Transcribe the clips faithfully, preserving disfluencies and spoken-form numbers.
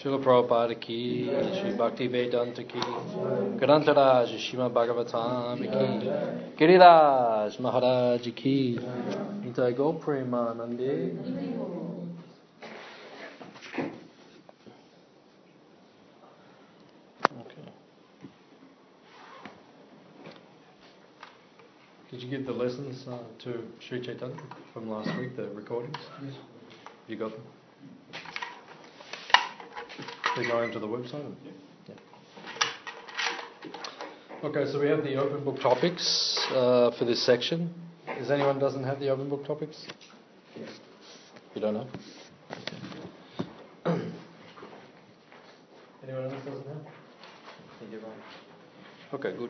Srila Prabhupada ki, Shri Bhakti Vedanta ki, Grantaraj Srimad Bhagavatam ki, Giriraj Maharaj ki, Nitai Gaur Premanande. Okay. Did you give the lessons uh, to Sri Chaitanya from last week, the recordings? Yes. You got them? They're going to the website? Yeah. Okay, so we have the open book topics uh, for this section. Is anyone doesn't have the open book topics? You don't know? Anyone else doesn't have? Okay, good.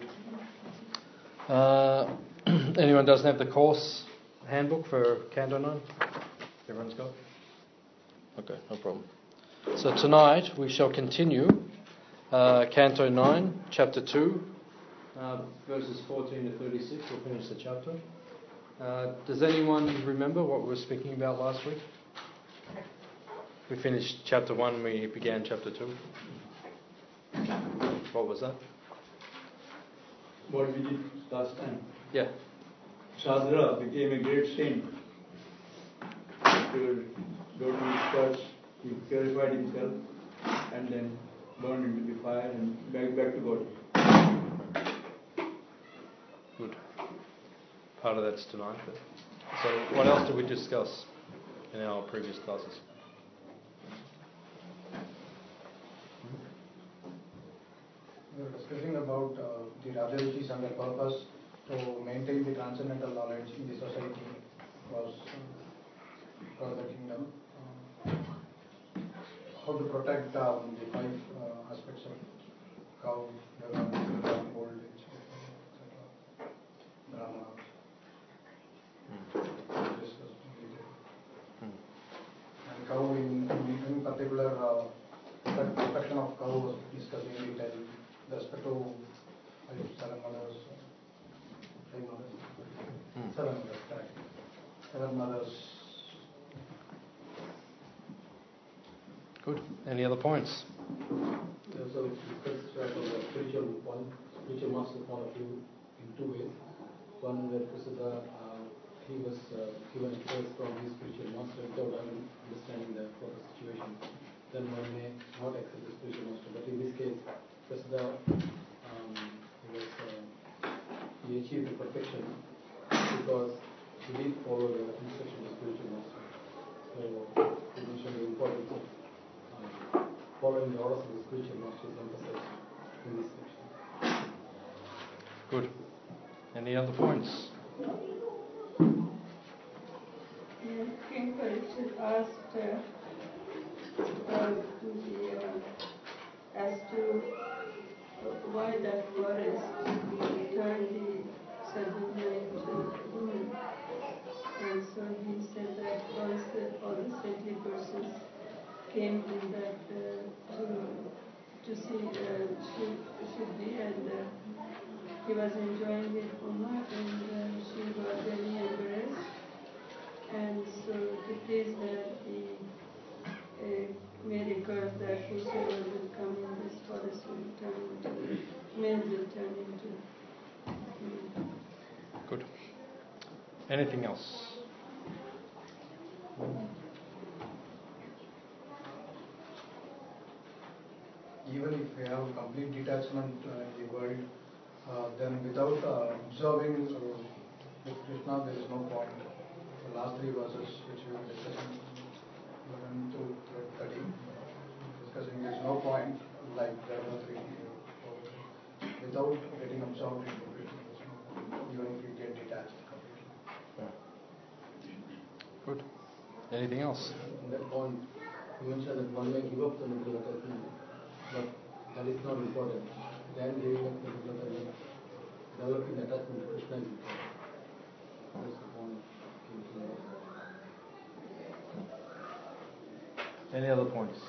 Uh, anyone doesn't have the course handbook for Canto nine? Everyone's got? Okay, no problem. So tonight we shall continue uh, Canto nine, Chapter two, uh, verses fourteen to thirty-six. We'll finish the chapter. Uh, does anyone remember what we were speaking about last week? We finished Chapter one, we began Chapter two. What was that? What we did last time. Yeah. Shadra became a great saint. To go to his church, he purified himself and then burned into the fire and back back to God. Good. Part of that's tonight. But so what else did we discuss in our previous classes? We were discussing about uh, the Rajarishis and their purpose to maintain the transcendental knowledge in the society across, uh, across the kingdom. Uh, how to protect um, the five uh, aspects of cow, Bhagavan, old age, et cetera. Brahmana. Mm. And cow in, in, in particular, uh, the protection of cow was discussed in detail. The respect to five, seven mothers, five mothers, hmm. seven mothers, correct. Seven mothers. Good. Any other points? Yeah, so it's discussed uh, from the spiritual one, spiritual master point of view in two ways. One where Prasada, uh, he was uh, given a choice from his spiritual master without understanding the proper situation. Then one may not accept the spiritual master. But in this case, Prasada, um, he was uh, he achieved the perfection because he did follow the instruction of the spiritual master. So he mentioned the importance of um, following the orders of the spiritual master is emphasized in this section. Good. Any other points? King Parikshit asked uh, uh, the, uh, as to uh, why that forest turned the Sadhuna into women. And so he said that once the, all the saintly persons came in that uh, to, to see uh, Siddhi, and uh, he was enjoying it Uma, and uh, she got very embarrassed. And so to please her, he uh, made a curse that whosoever will come in this forest will turn into, men will turn into women. Good. Anything else? Even if we have complete detachment uh, in the world, uh, then without uh, observing uh, with Krishna, there is no point. The last three verses which we were discussing, eleven to thirty, discussing there is no point like there were three. Without getting absorbed into Krishna, there is no point, even if you get detached completely. Yeah. Good. Anything else? In that point, you mentioned that one may give up the nuclear attachment, but that is not important. Then giving up the nuclear attachment, developing attachment to Krishna is important. That's the point. Any other points?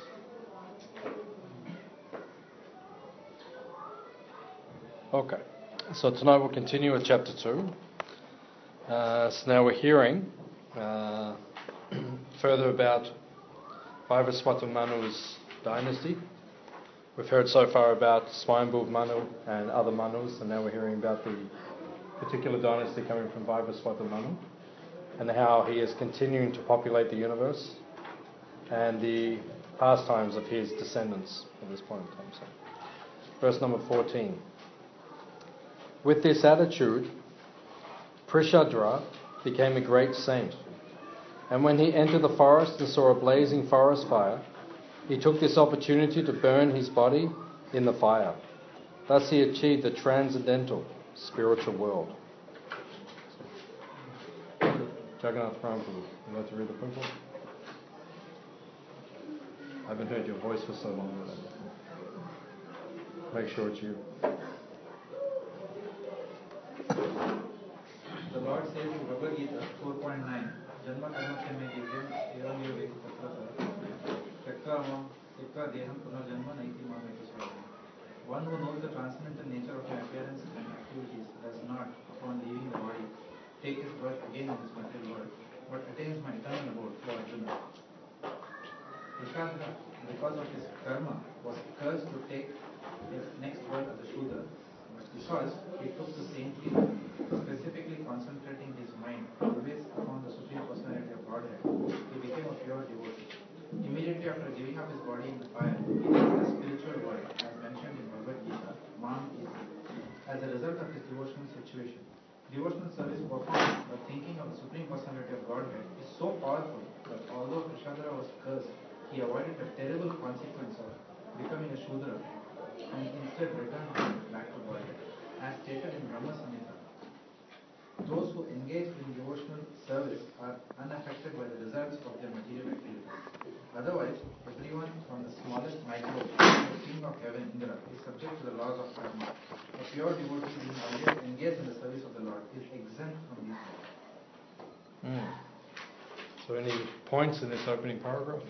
Okay. So tonight we'll continue with chapter two. Uh, so now we're hearing uh, further about Vaivaswata Manu's dynasty. We've heard so far about Swayambhuv Manu and other Manus, and now we're hearing about the particular dynasty coming from Vaivaswata Manu, and how he is continuing to populate the universe, and the pastimes of his descendants at this point in time. So, verse number fourteen. With this attitude, Prishadra became a great saint, and when he entered the forest and saw a blazing forest fire, he took this opportunity to burn his body in the fire. Thus he achieved the transcendental spiritual world. Jagannath Prabhu, would you like to read the purport? I haven't heard your voice for so long. Make sure it's you. The Lord says in Bhagavad Gita four point nine, Janma karma ke me divyam evam yo veti tatrata tekka mam tekka deham punarjanma naiti mameti swarama. One who knows the transcendental nature of my appearance and activities does not, upon leaving the body, take his birth again in this material world, but attains my eternal abode for Arjuna. Prishadra, because of his karma, was cursed to take his next birth as a Shudra. Because he took to saintly, specifically concentrating his mind always upon the Supreme Personality of Godhead, he became a pure devotee. Immediately after giving up his body in the fire, he entered the spiritual world, as mentioned in Bhagavad Gita, Mam Iti, as a result of his devotional situation. Devotional service performed by thinking of the Supreme Personality of Godhead is so powerful that although Prishadra was cursed, he avoided the terrible consequence of becoming a Shudra and instead returned back to Godhead. As stated in Brahma Samhita, those who engage in devotional service are unaffected by the results of their material activities. Otherwise, everyone from the smallest microbe to the king of heaven, Indra, is subject to the laws of karma. A pure devotee being always engaged in the service of the Lord is exempt from these laws. Mm. So any points in this opening paragraph?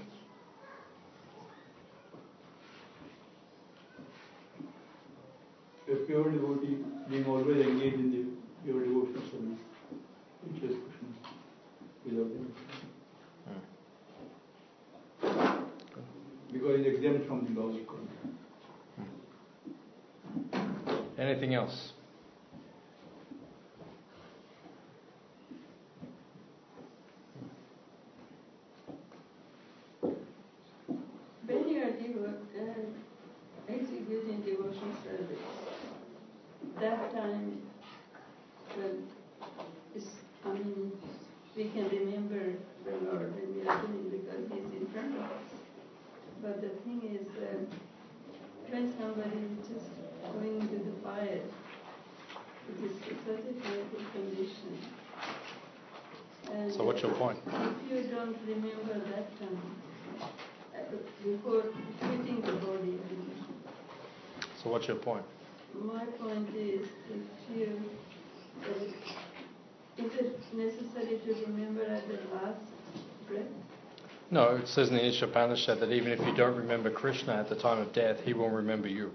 A pure devotee being always engaged in the pure devotional service, which is Krishna, without any. Mm. Because he is exempt from the laws of karma. Mm. Anything else? When you are devo- uh, executing devotion service, that time, well, is, I mean, we can remember the Lord when we are doing because He's in front of us. But the thing is, uh, when somebody is just going into the fire, it is such a painful condition. And So what's your point? if you don't remember that time, uh, before quitting the body, I mean, So what's your point? my point is, if you, uh, is it necessary to remember at the last breath? No, it says in the Ishopanishad that even if you don't remember Krishna at the time of death, he will remember you.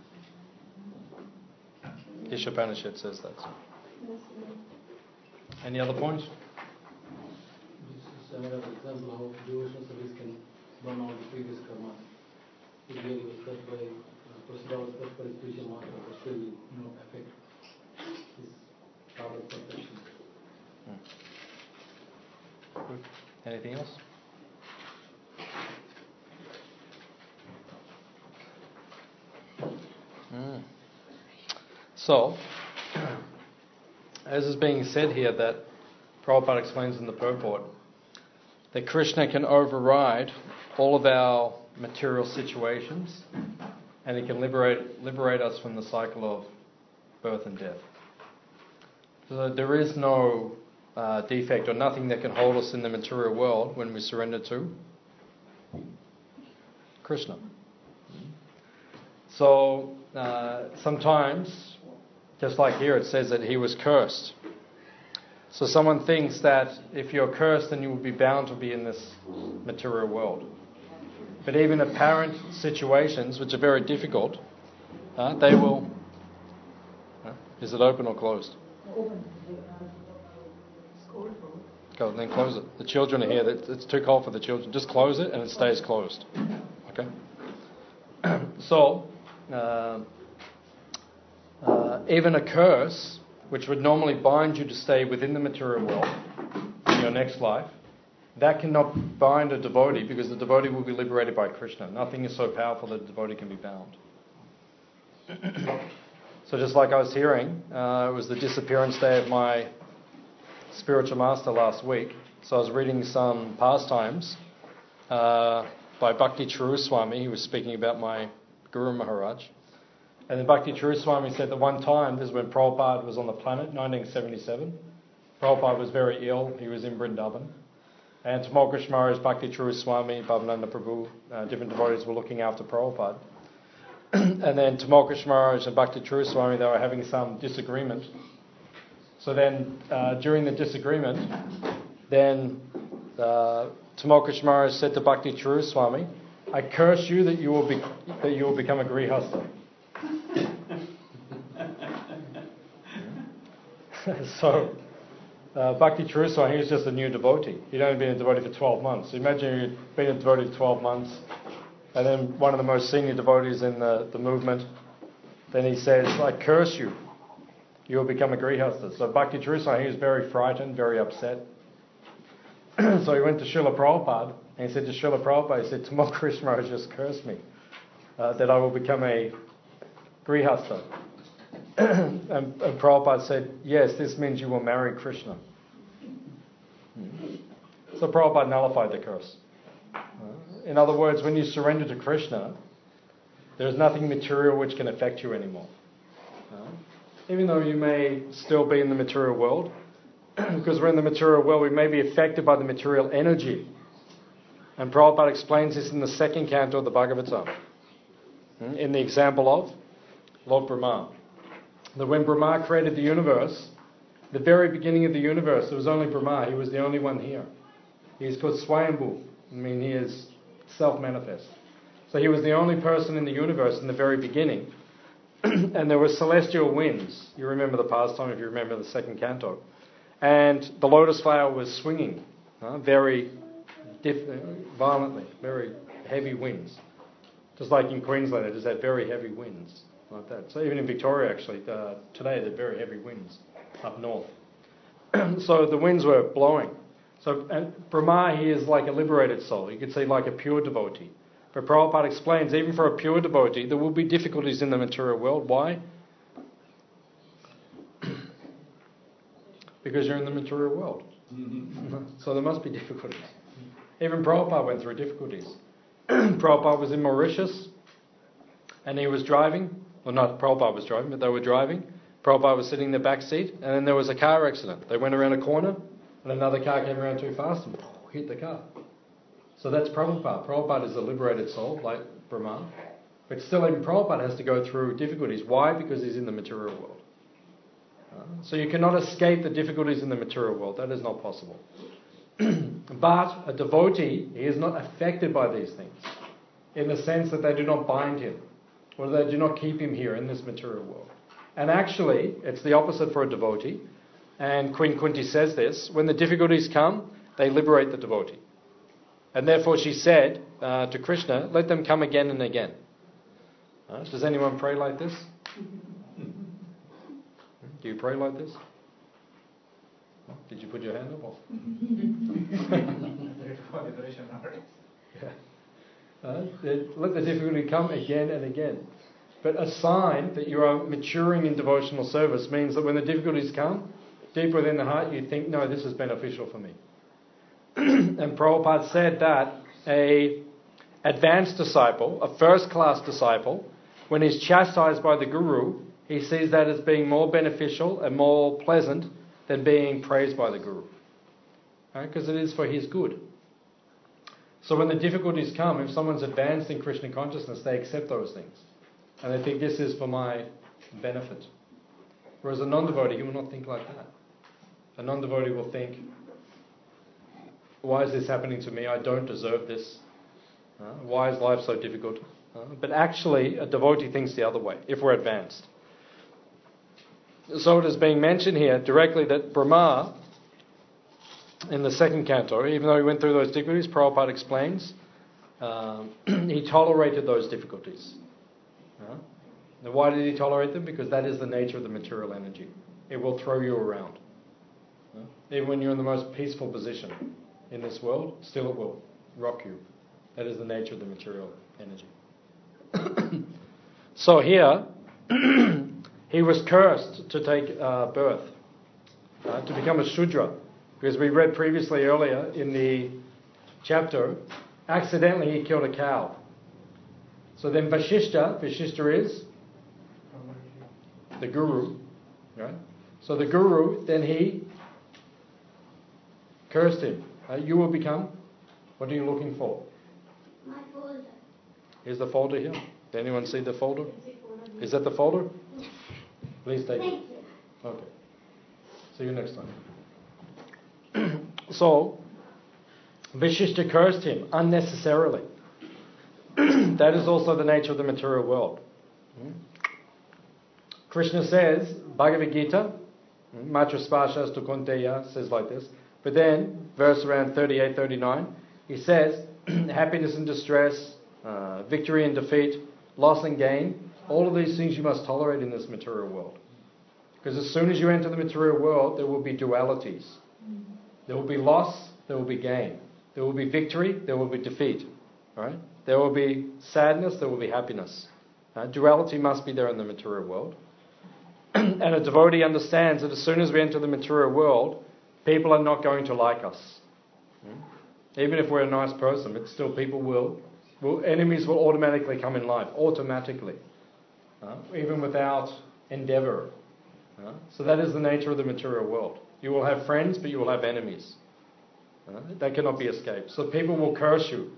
Ishopanishad says that. Yes, uh, Any other points? This is another example how devotional service can burn out the previous karma. If he was cursed by, uh, Prasada was cursed by his spiritual master, but still will not affect his power of perfection. Hmm. Good. Anything else? Mm. So, as is being said here, that Prabhupada explains in the purport, that Krishna can override all of our material situations and he can liberate liberate us from the cycle of birth and death. So there is no uh, defect or nothing that can hold us in the material world when we surrender to Krishna. So uh, sometimes, just like here, it says that he was cursed. So someone thinks that if you're cursed, then you will be bound to be in this material world. But even apparent situations, which are very difficult, uh, they will... Uh, is it open or closed? open. Go, then close it. The children are here. It's too cold for the children. Just close it and it stays closed. Okay? So, uh, uh, even a curse, which would normally bind you to stay within the material world in your next life, that cannot bind a devotee because the devotee will be liberated by Krishna. Nothing is so powerful that a devotee can be bound. So just like I was hearing, uh, it was the disappearance day of my spiritual master last week. So I was reading some pastimes uh, by Bhakti Charu Swami. He was speaking about my Guru Maharaj. And then Bhakti Charu Swami said that one time, this is when Prabhupada was on the planet, nineteen seventy-seven. Prabhupada was very ill. He was in Vrindavan. And Tamal Krishna Maharaj, Bhakti Charu Swami, Bhavananda Prabhu, uh, different devotees were looking after Prabhupada. And then Tamal Krishna Maharaj and Bhakti Charu Swami, they were having some disagreement. So then, uh, during the disagreement, then uh, Tamal Krishna Maharaj said to Bhakti Charu Swami, "I curse you that you will be that you will become a grihastha." So, uh, Bhakti Charu Swami, he was just a new devotee. He'd only been a devotee for twelve months. So imagine you'd been a devotee for twelve months, and then one of the most senior devotees in the, the movement, then he says, "I curse you. You will become a grihastha." So Bhakti Charu Swami, he was very frightened, very upset. So he went to Srila Prabhupada, and he said to Srila Prabhupada, he said, "Tamal Krishna Maharaj just cursed me, uh, that I will become a grihastha." and, and Prabhupada said, "Yes, this means you will marry Krishna." So Prabhupada nullified the curse. Uh, in other words, when you surrender to Krishna, there is nothing material which can affect you anymore. Uh, even though you may still be in the material world, because we're in the material world, we may be affected by the material energy. And Prabhupada explains this in the second canto of the Bhagavatam, in the example of Lord Brahma. That when Brahma created the universe, the very beginning of the universe, there was only Brahma. He was the only one here. He is called Swayambhu. I mean, he is self-manifest. So he was the only person in the universe in the very beginning. And there were celestial winds. You remember the pastime if you remember the second canto. And the lotus flower was swinging uh, very diff- violently, very heavy winds. Just like in Queensland, it just had very heavy winds like that. So even in Victoria, actually, uh, today, they're very heavy winds up north. So the winds were blowing. So and Brahma, he is like a liberated soul. You could say like a pure devotee. But Prabhupada explains, even for a pure devotee, there will be difficulties in the material world. Why? Because you're in the material world. So there must be difficulties. Even Prabhupada went through difficulties. Prabhupada was in Mauritius, and he was driving. Well, not Prabhupada was driving, but they were driving. Prabhupada was sitting in the back seat, and then there was a car accident. They went around a corner, and another car came around too fast and hit the car. So that's Prabhupada. Prabhupada is a liberated soul, like Brahma. But still, even Prabhupada has to go through difficulties. Why? Because he's in the material world. Uh, so you cannot escape the difficulties in the material world. That is not possible. But a devotee, he is not affected by these things, in the sense that they do not bind him, or they do not keep him here in this material world. And actually, it's the opposite for a devotee. And Queen Kunti says this, when the difficulties come, they liberate the devotee. And therefore she said uh, to Krishna, let them come again and again. Uh, does anyone pray like this? Do you pray like this? Did you put your hand up? Or? Yeah. Uh, let the difficulty come again and again. But a sign that you are maturing in devotional service means that when the difficulties come, deep within the heart you think, no, this is beneficial for me. And Prabhupada said that a advanced disciple, a first-class disciple, when he's chastised by the Guru, he sees that as being more beneficial and more pleasant than being praised by the Guru. Because right? It is for his good. So when the difficulties come, if someone's advanced in Krishna consciousness, they accept those things. And they think, this is for my benefit. Whereas a non-devotee, he will not think like that. A non-devotee will think, why is this happening to me? I don't deserve this. Uh, why is life so difficult? Uh, but actually, a devotee thinks the other way, if we're advanced. So it is being mentioned here directly that Brahma, in the second canto, even though he went through those difficulties, Prabhupada explains, um, he tolerated those difficulties. Uh, now, why did he tolerate them? Because that is the nature of the material energy. It will throw you around. Uh, even when you're in the most peaceful position in this world, still it will rock you. That is the nature of the material energy. So here, he was cursed to take uh, birth, uh, to become a Shudra. Because we read previously earlier in the chapter, accidentally he killed a cow. So then Vashishta, Vashishta is the guru, right? So the guru, then he cursed him. Uh, you will become, what are you looking for? My folder. Here's the folder here. Did anyone see the folder? Is that the folder? Please take it. Thank you. Okay. See you next time. So, Vashishta cursed him unnecessarily. That is also the nature of the material world. Krishna says, Bhagavad Gita, Matra Spashas to Kunteya says like this. But then, verse around thirty-eight, thirty-nine, he says, happiness and distress, uh, victory and defeat, loss and gain, all of these things you must tolerate in this material world. Because as soon as you enter the material world, there will be dualities. There will be loss, there will be gain. There will be victory, there will be defeat. Right? There will be sadness, there will be happiness. Uh, duality must be there in the material world. And a devotee understands that as soon as we enter the material world, people are not going to like us. Even if we're a nice person, but still people will, will enemies will automatically come in life, automatically. Uh, even without endeavour. Uh, so that is the nature of the material world. You will have friends, but you will have enemies. Uh, that cannot be escaped. So people will curse you.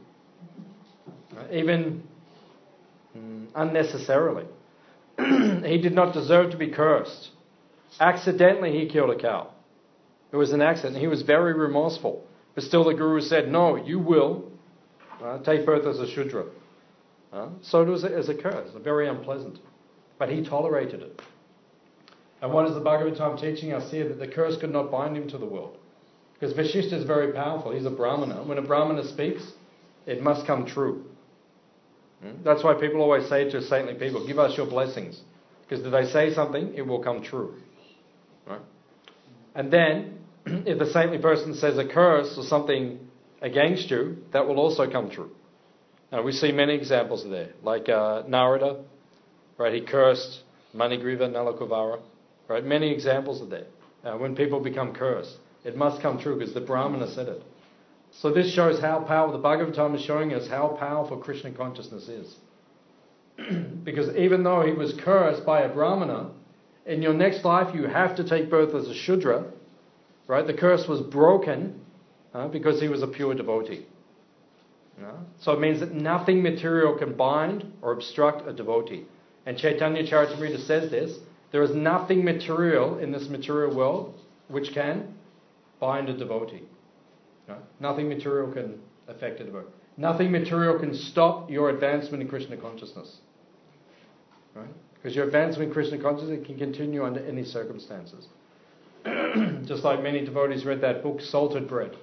Uh, even mm, unnecessarily. He did not deserve to be cursed. Accidentally he killed a cow. It was an accident. He was very remorseful. But still the Guru said, no, you will uh, take birth as a Shudra. Uh, so it was a, as a curse, very unpleasant. But he tolerated it. And what is the Bhagavatam teaching us here? That the curse could not bind him to the world. Because Vashishta is very powerful. He's a Brahmana. When a Brahmana speaks, it must come true. Hmm? That's why people always say to saintly people, give us your blessings. Because if they say something, it will come true. Right? And then, if the saintly person says a curse or something against you, that will also come true. Now, we see many examples there. Like uh, Narada, right? He cursed Manigriva, Nalakuvara. Right? Many examples are there. Uh, when people become cursed, it must come true because the Brahmana said it. So this shows how powerful, the Bhagavatam is showing us how powerful Krishna consciousness is. Because even though he was cursed by a Brahmana, in your next life you have to take birth as a Shudra. Right? The curse was broken uh, because he was a pure devotee. Uh, so it means that nothing material can bind or obstruct a devotee. And Chaitanya Charitamrita says this, there is nothing material in this material world which can bind a devotee. Right? Nothing material can affect a devotee. Nothing material can stop your advancement in Krishna consciousness. Right? Because your advancement in Krishna consciousness can continue under any circumstances. Just like many devotees read that book, Salted Bread,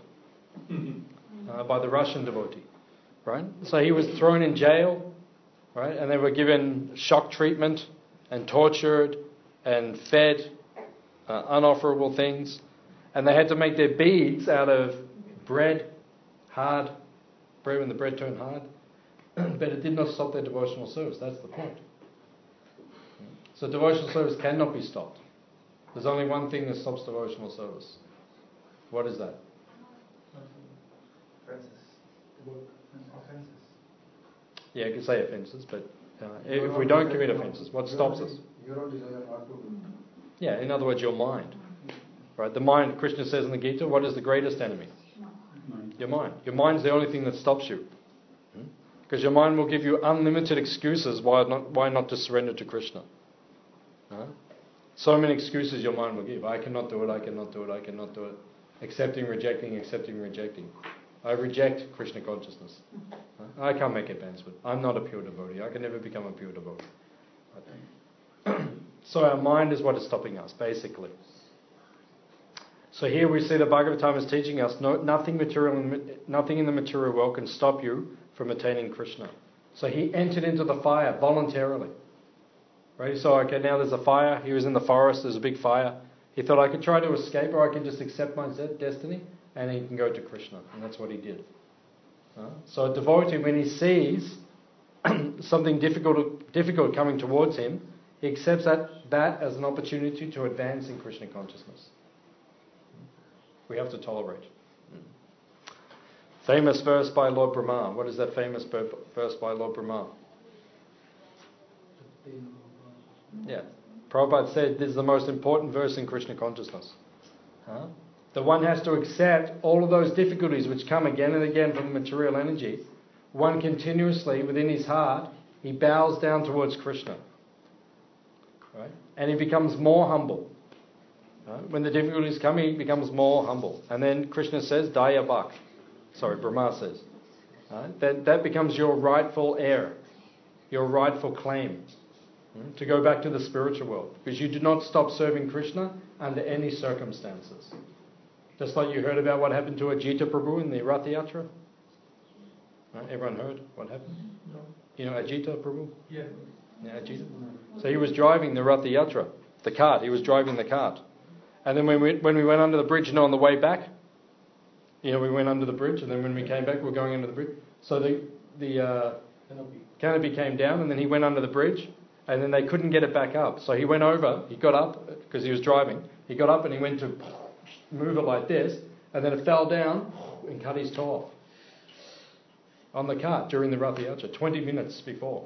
uh, by the Russian devotee. Right? So he was thrown in jail, right? And they were given shock treatment and tortured and fed uh, unofferable things. And they had to make their beads out of bread, hard bread when the bread turned hard. But it did not stop their devotional service. That's the point. So devotional service cannot be stopped. There's only one thing that stops devotional service. What is that? Offenses. Offenses. Yeah, you can say offences, but uh, if we don't commit offences, what stops us? Your own desire not to do. Yeah, in other words, your mind. Right? The mind, Krishna says in the Gita, what is the greatest enemy? Mind. Your mind. Your mind's the only thing that stops you. Hmm? Because your mind will give you unlimited excuses why not, why not to surrender to Krishna. Huh? So many excuses your mind will give. I cannot do it, I cannot do it, I cannot do it. Accepting, rejecting, accepting, rejecting. I reject Krishna consciousness. Huh? I can't make advancement. I'm not a pure devotee. I can never become a pure devotee. So our mind is what is stopping us, basically. So here we see the Bhagavatam is teaching us no, nothing material, nothing in the material world can stop you from attaining Krishna. So he entered into the fire voluntarily. Right? He saw, okay, now there's a fire. He was in the forest. There's a big fire. He thought, I could try to escape, or I can just accept my destiny, and he can go to Krishna. And that's what he did. Uh, so a devotee, when he sees something difficult, difficult coming towards him, he accepts that, that as an opportunity to advance in Krishna consciousness. We have to tolerate. Famous verse by Lord Brahma. What is that famous verse by Lord Brahma? Yeah. Prabhupada said this is the most important verse in Krishna consciousness. Huh? The one has to accept all of those difficulties which come again and again from the material energy. One continuously, within his heart, he bows down towards Krishna. Right? And he becomes more humble. Right? When the difficulties come, he becomes more humble. And then Krishna says, Daya Bhak. Sorry, Brahma says. Right? That, that becomes your rightful heir, your rightful claim hmm, to go back to the spiritual world. Because you do not stop serving Krishna under any circumstances. Just like you heard about what happened to Ajita Prabhu in the Rath Yatra. Right? Everyone heard what happened? No. You know Ajita Prabhu? Yeah. Yeah, Ajita. So he was driving the Rath Yatra, the cart. He was driving the cart. And then when we, when we went under the bridge, you know, on the way back, you know, we went under the bridge, and then when we came back, we were going under the bridge. So the, the uh, canopy. canopy came down, and then he went under the bridge, and then they couldn't get it back up. So he went over, he got up, because he was driving. He got up and he went to move it like this, and then it fell down and cut his toe off on the cart during the Rath Yatra, twenty minutes before.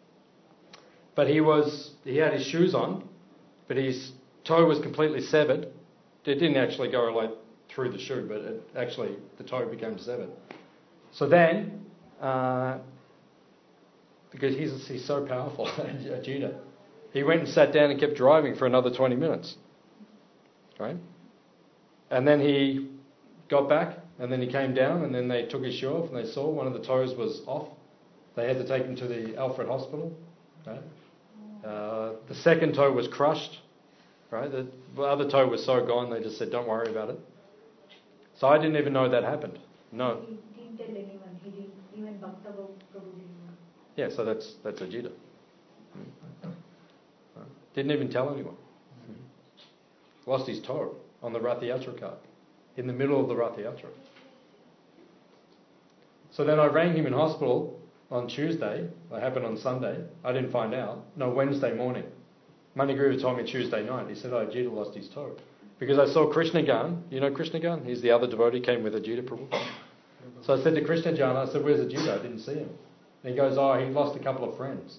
But he was he had his shoes on, but his toe was completely severed. It didn't actually go like through the shoe, but it actually the toe became severed. So then, uh, because he's he's so powerful, Ajita, he went and sat down and kept driving for another twenty minutes, right? And then he got back, and then he came down, and then they took his shoe off, and they saw one of the toes was off. They had to take him to the Alfred Hospital. Right? Uh, the second toe was crushed. Right? The, the other toe was so gone, they just said, don't worry about it. So I didn't even know that happened. No. He didn't tell anyone. He didn't, even Bhakta Prabhu didn't know. Yeah, so that's that's Ajita. Right? Didn't even tell anyone. Lost his toe on the Rath Yatra cart, in the middle of the Rath Yatra. So then I rang him in hospital on Tuesday. That happened on Sunday. I didn't find out. No, Wednesday morning. Manigriva told me Tuesday night. He said, oh, Ajita lost his toe. Because I saw Krishnagan. You know Krishnagan? He's the other devotee, came with Ajita Prabhu. So I said to Krishnagan, I said, where's Ajita? I didn't see him. And he goes, oh, he lost a couple of friends.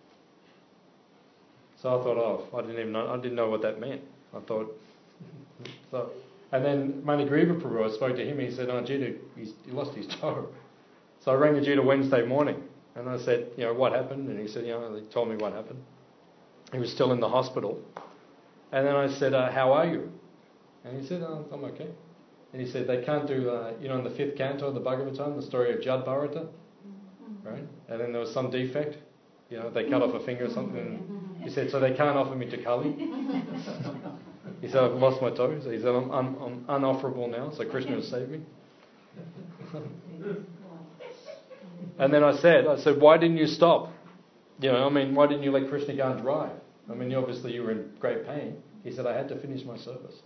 So I thought, oh, I didn't even know, I didn't know what that meant. I thought, so, and then Manigriva Prabhu, I spoke to him, he said, oh, Ajita, he's, he lost his toe. So I rang Ajita Wednesday morning, and I said, you know, what happened? And he said, you know, they told me what happened. He was still in the hospital. And then I said, uh, how are you? And he said, oh, I'm okay. And he said, they can't do, uh, you know, in the fifth canto of the Bhagavatam, the story of Jad Bharata, right? And then there was some defect, you know, they cut off a finger or something. He said, so they can't offer me to Kali. He said, I've lost my toe. So he said, I'm, I'm, I'm unofferable now, so Krishna has saved me. And then I said, I said, why didn't you stop? You know, I mean, why didn't you let Krishna go and drive? I mean, obviously you were in great pain. He said, I had to finish my service.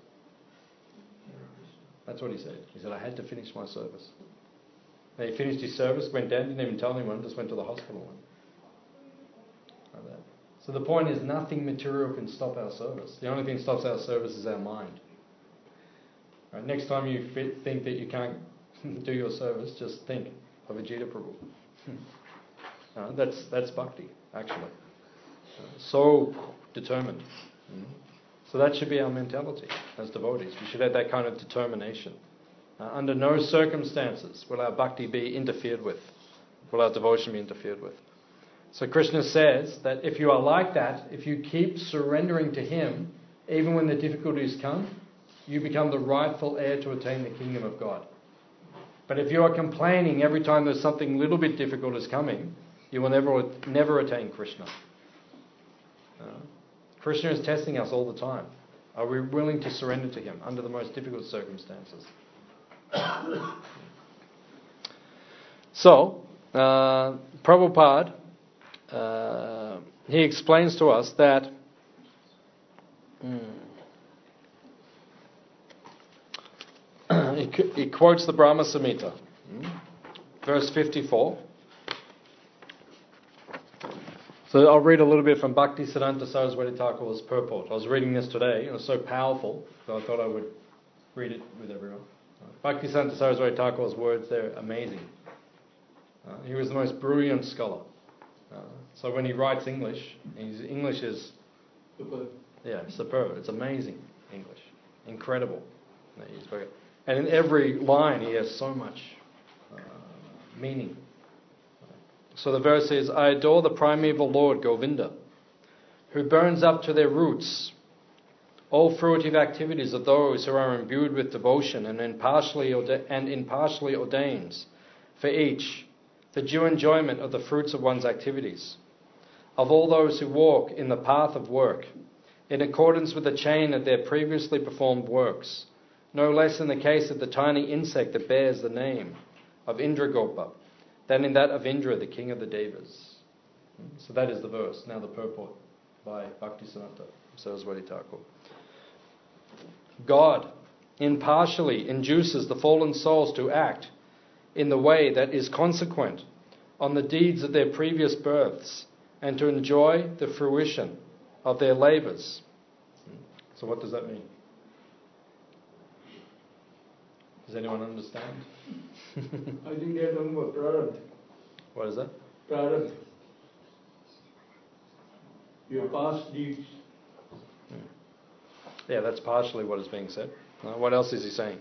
That's what he said. He said, I had to finish my service. And he finished his service, went down, didn't even tell anyone, just went to the hospital. Like that. So the point is, nothing material can stop our service. The only thing that stops our service is our mind. Right? Next time you fit, think that you can't do your service, just think of Ajita Prabhu. uh, that's that's bhakti, actually. Uh, so determined. Mm. So that should be our mentality as devotees. We should have that kind of determination. Uh, under no circumstances will our bhakti be interfered with, will our devotion be interfered with. So Krishna says that if you are like that, if you keep surrendering to Him, even when the difficulties come, you become the rightful heir to attain the kingdom of God. But if you are complaining every time there's something little bit difficult is coming, you will never never attain Krishna. Uh, Krishna is testing us all the time. Are we willing to surrender to Him under the most difficult circumstances? So, uh, Prabhupada, uh, he explains to us that mm, he, he quotes the Brahma Samhita, mm, verse fifty-four. So I'll read a little bit from Bhaktisiddhanta Saraswati Thakur's purport. I was reading this today, and it was so powerful, so I thought I would read it with everyone. Bhaktisiddhanta Saraswati Thakur's words, they're amazing. Uh, he was the most brilliant scholar. Uh, so when he writes English, his English is Superb. yeah, superb. It's amazing English. Incredible. Uh, he's very, and in every line he has so much uh, meaning. So the verse is, I adore the primeval Lord Govinda, who burns up to their roots all fruitive activities of those who are imbued with devotion and impartially, orda- and impartially ordains for each the due enjoyment of the fruits of one's activities. Of all those who walk in the path of work, in accordance with the chain of their previously performed works, no less in the case of the tiny insect that bears the name of Indragopa, than in that of Indra, the king of the Devas. So that is the verse. Now the purport by Bhaktisiddhanta Saraswati Thakur. God impartially induces the fallen souls to act in the way that is consequent on the deeds of their previous births and to enjoy the fruition of their labours. So what does that mean? Does anyone understand? I think they are talking about Prarabdha. What is that? Prarabdha. Your past deeds. Yeah, that's partially what is being said. Uh, what else is he saying?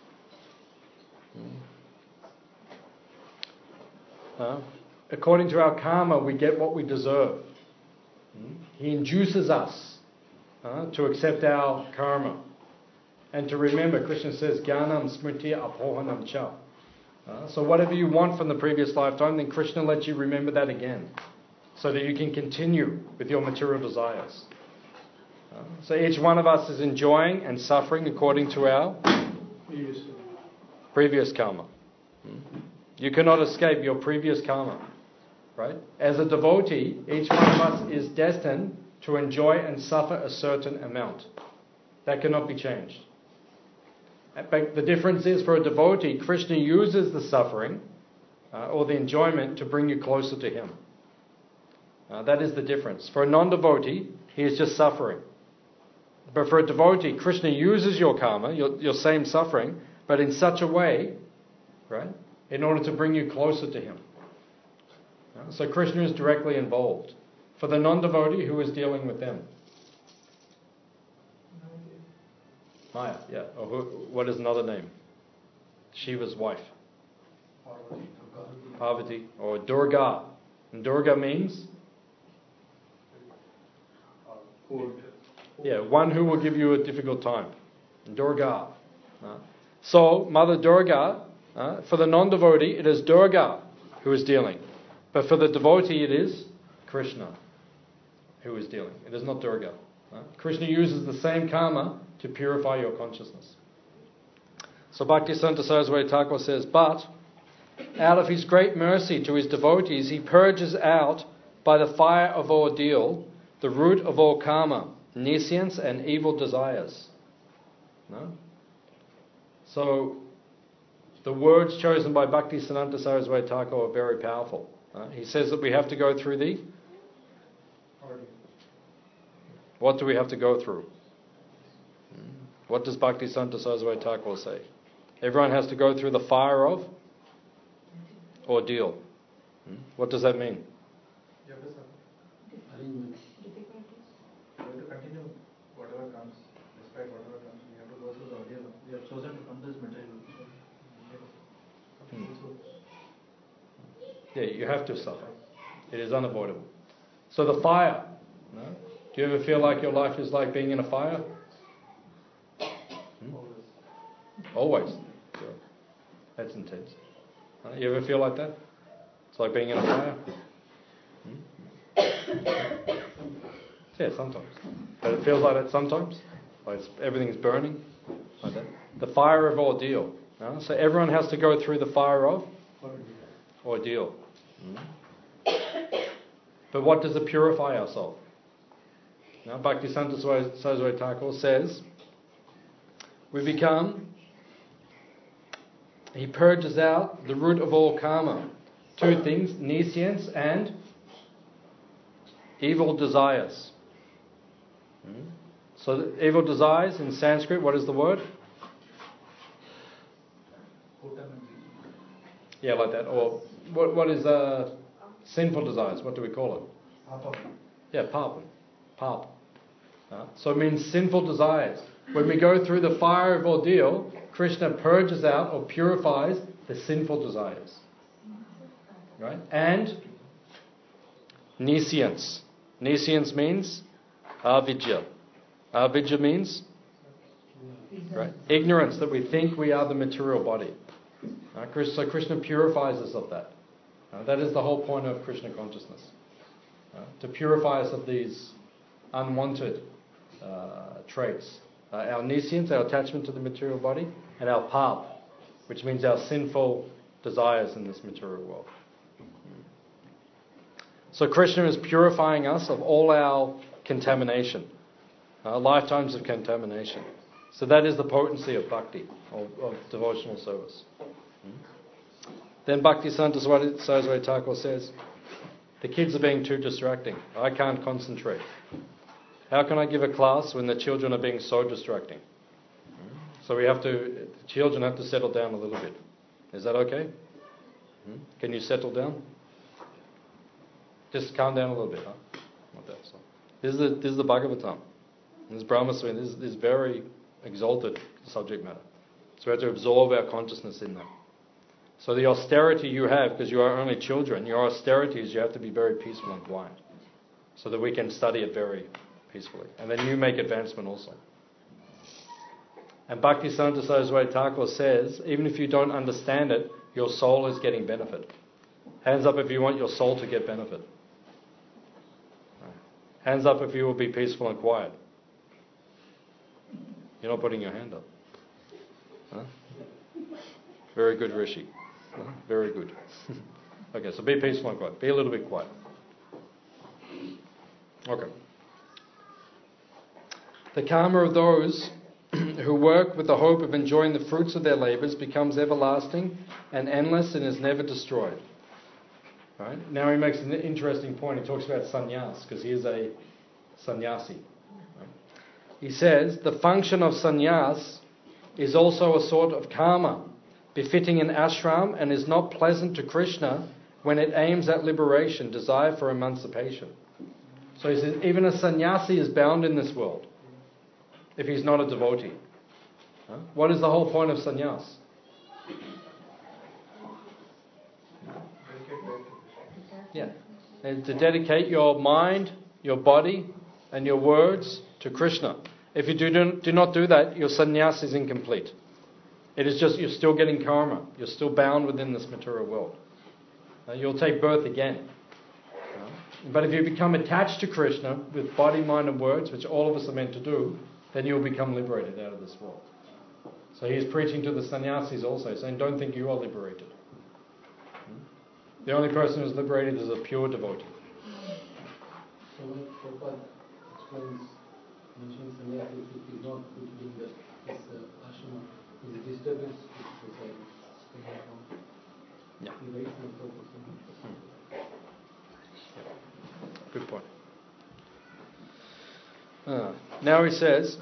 Uh, according to our karma, we get what we deserve. He induces us uh, to accept our karma. And to remember, Krishna says, Jnanam smriti apohanam cha. Uh, so whatever you want from the previous lifetime, then Krishna lets you remember that again, so that you can continue with your material desires. Uh, so each one of us is enjoying and suffering according to our Previous. previous karma. You cannot escape your previous karma, right? As a devotee, each one of us is destined to enjoy and suffer a certain amount. That cannot be changed. But the difference is, for a devotee, Krishna uses the suffering uh, or the enjoyment to bring you closer to him. Uh, that is the difference. For a non-devotee, he is just suffering. But for a devotee, Krishna uses your karma, your, your same suffering, but in such a way, right, in order to bring you closer to him. Uh, so Krishna is directly involved. For the non-devotee, who is dealing with them? Maya, yeah. Or who, what is another name? Shiva's wife. Parvati, or Durga. And Durga means? Yeah, one who will give you a difficult time. Durga. Uh, so, Mother Durga, uh, for the non-devotee, it is Durga who is dealing. But for the devotee, it is Krishna who is dealing. It is not Durga. Uh, Krishna uses the same karma to purify your consciousness. So Bhaktisiddhanta Saraswati Thakur says, but out of his great mercy to his devotees, he purges out by the fire of ordeal the root of all karma, nescience and evil desires. No? So the words chosen by Bhaktisiddhanta Saraswati Thakur are very powerful. Uh, he says that we have to go through the... What do we have to go through? What does Bhaktisiddhanta Saraswati Thakur say? Everyone has to go through the fire of ordeal. What does that mean? You have to suffer. You have to continue whatever comes, despite whatever comes. You have to go through the ordeal. You have chosen to come to this material. Hmm. Yeah, you have to suffer. It is unavoidable. So the fire. No? Do you ever feel like your life is like being in a fire? Hmm? Always. Sure. That's intense. Uh, you ever feel like that? It's like being in a fire? Hmm? Yeah, sometimes. But it feels like that sometimes? Like it's, everything's burning? Like that? The fire of ordeal. Uh, so everyone has to go through the fire of ordeal. But what does it purify our soul? Now, Bhaktisiddhanta Saraswati Thakur says, we become, he purges out the root of all karma. Two things, nescience and evil desires. So the evil desires in Sanskrit, what is the word? Yeah, like that. Or what? What is uh, sinful desires? What do we call it? Papa. Yeah, papa. Papa. Uh, so it means sinful desires. When we go through the fire of ordeal, Krishna purges out or purifies the sinful desires. Right? And nescience. Nescience means avidya. Avidya means right? Ignorance, that we think we are the material body. Uh, so Krishna purifies us of that. Uh, that is the whole point of Krishna consciousness. Uh, to purify us of these unwanted uh, traits. Uh, our nescience, our attachment to the material body, and our pap, which means our sinful desires in this material world. So Krishna is purifying us of all our contamination, uh, lifetimes of contamination. So that is the potency of bhakti, of, of devotional service. Hmm? Then Bhaktisiddhanta Saraswati Thakur says, the kids are being too distracting. I can't concentrate. How can I give a class when the children are being so distracting? Hmm? So we have to, the children have to settle down a little bit. Is that okay? Hmm? Can you settle down? Just calm down a little bit, huh? Like that, so. This is the this is the Bhagavatam. This is Brahma Swami. This is, this is very exalted subject matter. So we have to absorb our consciousness in that. So the austerity you have, because you are only children, your austerity is you have to be very peaceful and quiet, so that we can study it very peacefully, and then you make advancement also. And Bhaktisiddhanta Saraswati Thakur says, even if you don't understand it, your soul is getting benefit. Hands up if you want your soul to get benefit. Hands up if you will be peaceful and quiet. You're not putting your hand up. Huh? Very good, Rishi. Huh? Very good. Okay, so be peaceful and quiet. Be a little bit quiet. Okay. The karma of those who work with the hope of enjoying the fruits of their labours becomes everlasting and endless and is never destroyed. Right? Now he makes an interesting point. He talks about sannyas, because he is a sannyasi. Right? He says, the function of sannyas is also a sort of karma, befitting an ashram, and is not pleasant to Krishna when it aims at liberation, desire for emancipation. So he says, even a sannyasi is bound in this world, if he's not a devotee. Huh? What is the whole point of sannyas? Yeah, and to dedicate your mind, your body, and your words to Krishna. If you do, do not do that, your sannyas is incomplete. It is just, you're still getting karma. You're still bound within this material world. Uh, you'll take birth again. Uh, but if you become attached to Krishna with body, mind, and words, which all of us are meant to do, then you'll become liberated out of this world. So he's preaching to the sannyasis also, saying, don't think you are liberated. The only person who is liberated is a pure devotee. So when Prabhupada explains, mentions sannyasi, if is not fulfilling that this uh, ashrama is a disturbance to society. Yeah. He writes in the purpose. Good point. Ah. Now he says,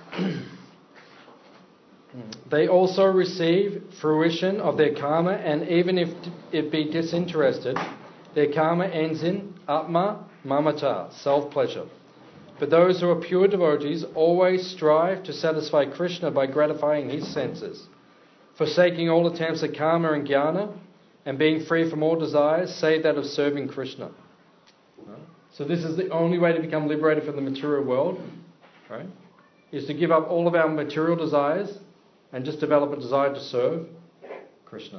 they also receive fruition of their karma, and even if it be disinterested, their karma ends in atma mamata, self-pleasure. But those who are pure devotees always strive to satisfy Krishna by gratifying his senses, forsaking all attempts at karma and jnana, and being free from all desires, save that of serving Krishna. So this is the only way to become liberated from the material world, right? Is to give up all of our material desires and just develop a desire to serve Krishna.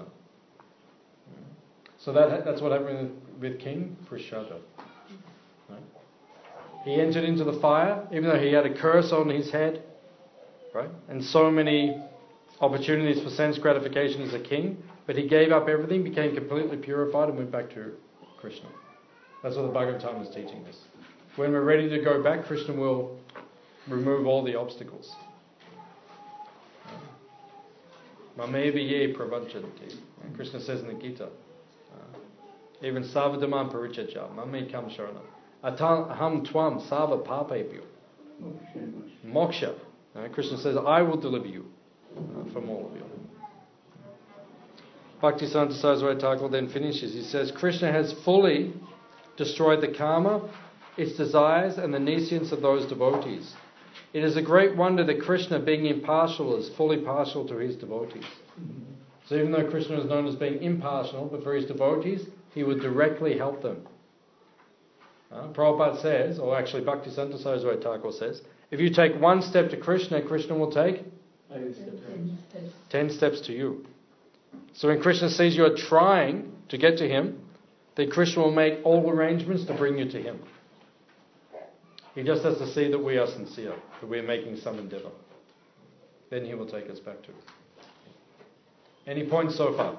So that that's what happened with King Prishabha. Right? He entered into the fire, even though he had a curse on his head, right? And so many opportunities for sense gratification as a king, but he gave up everything, became completely purified, and went back to Krishna. That's what the Bhagavatam is teaching us. When we're ready to go back, Krishna will remove all the obstacles. Mamevi ye pravantanti. Krishna says in the Gita, uh, even savadaman parichaja, mame kam sharana. Aham tvam sava papebhyo. Moksha. Uh, Krishna says, I will deliver you uh, from all of you. Bhaktisiddhanta Saraswati Thakur then finishes. He says, Krishna has fully destroyed the karma, its desires, and the nescience of those devotees. It is a great wonder that Krishna, being impartial, is fully partial to his devotees. So even though Krishna is known as being impartial, but for his devotees, he would directly help them. Uh, Prabhupada says, or actually Bhaktisiddhanta Saraswati Thakur says, if you take one step to Krishna, Krishna will take ten steps to you. So when Krishna sees you are trying to get to him, then Krishna will make all arrangements to bring you to him. He just has to see that we are sincere, that we are making some endeavour. Then he will take us back to it. Any points so far?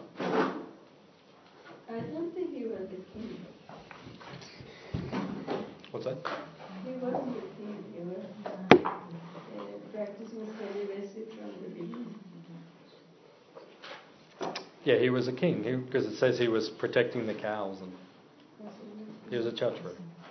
I don't think he was the king. What's that? He wasn't the king. He was uh, practicing celibacy from the beginning. Yeah, he was a king, he, because it says he was protecting the cows. And he was a chhatri.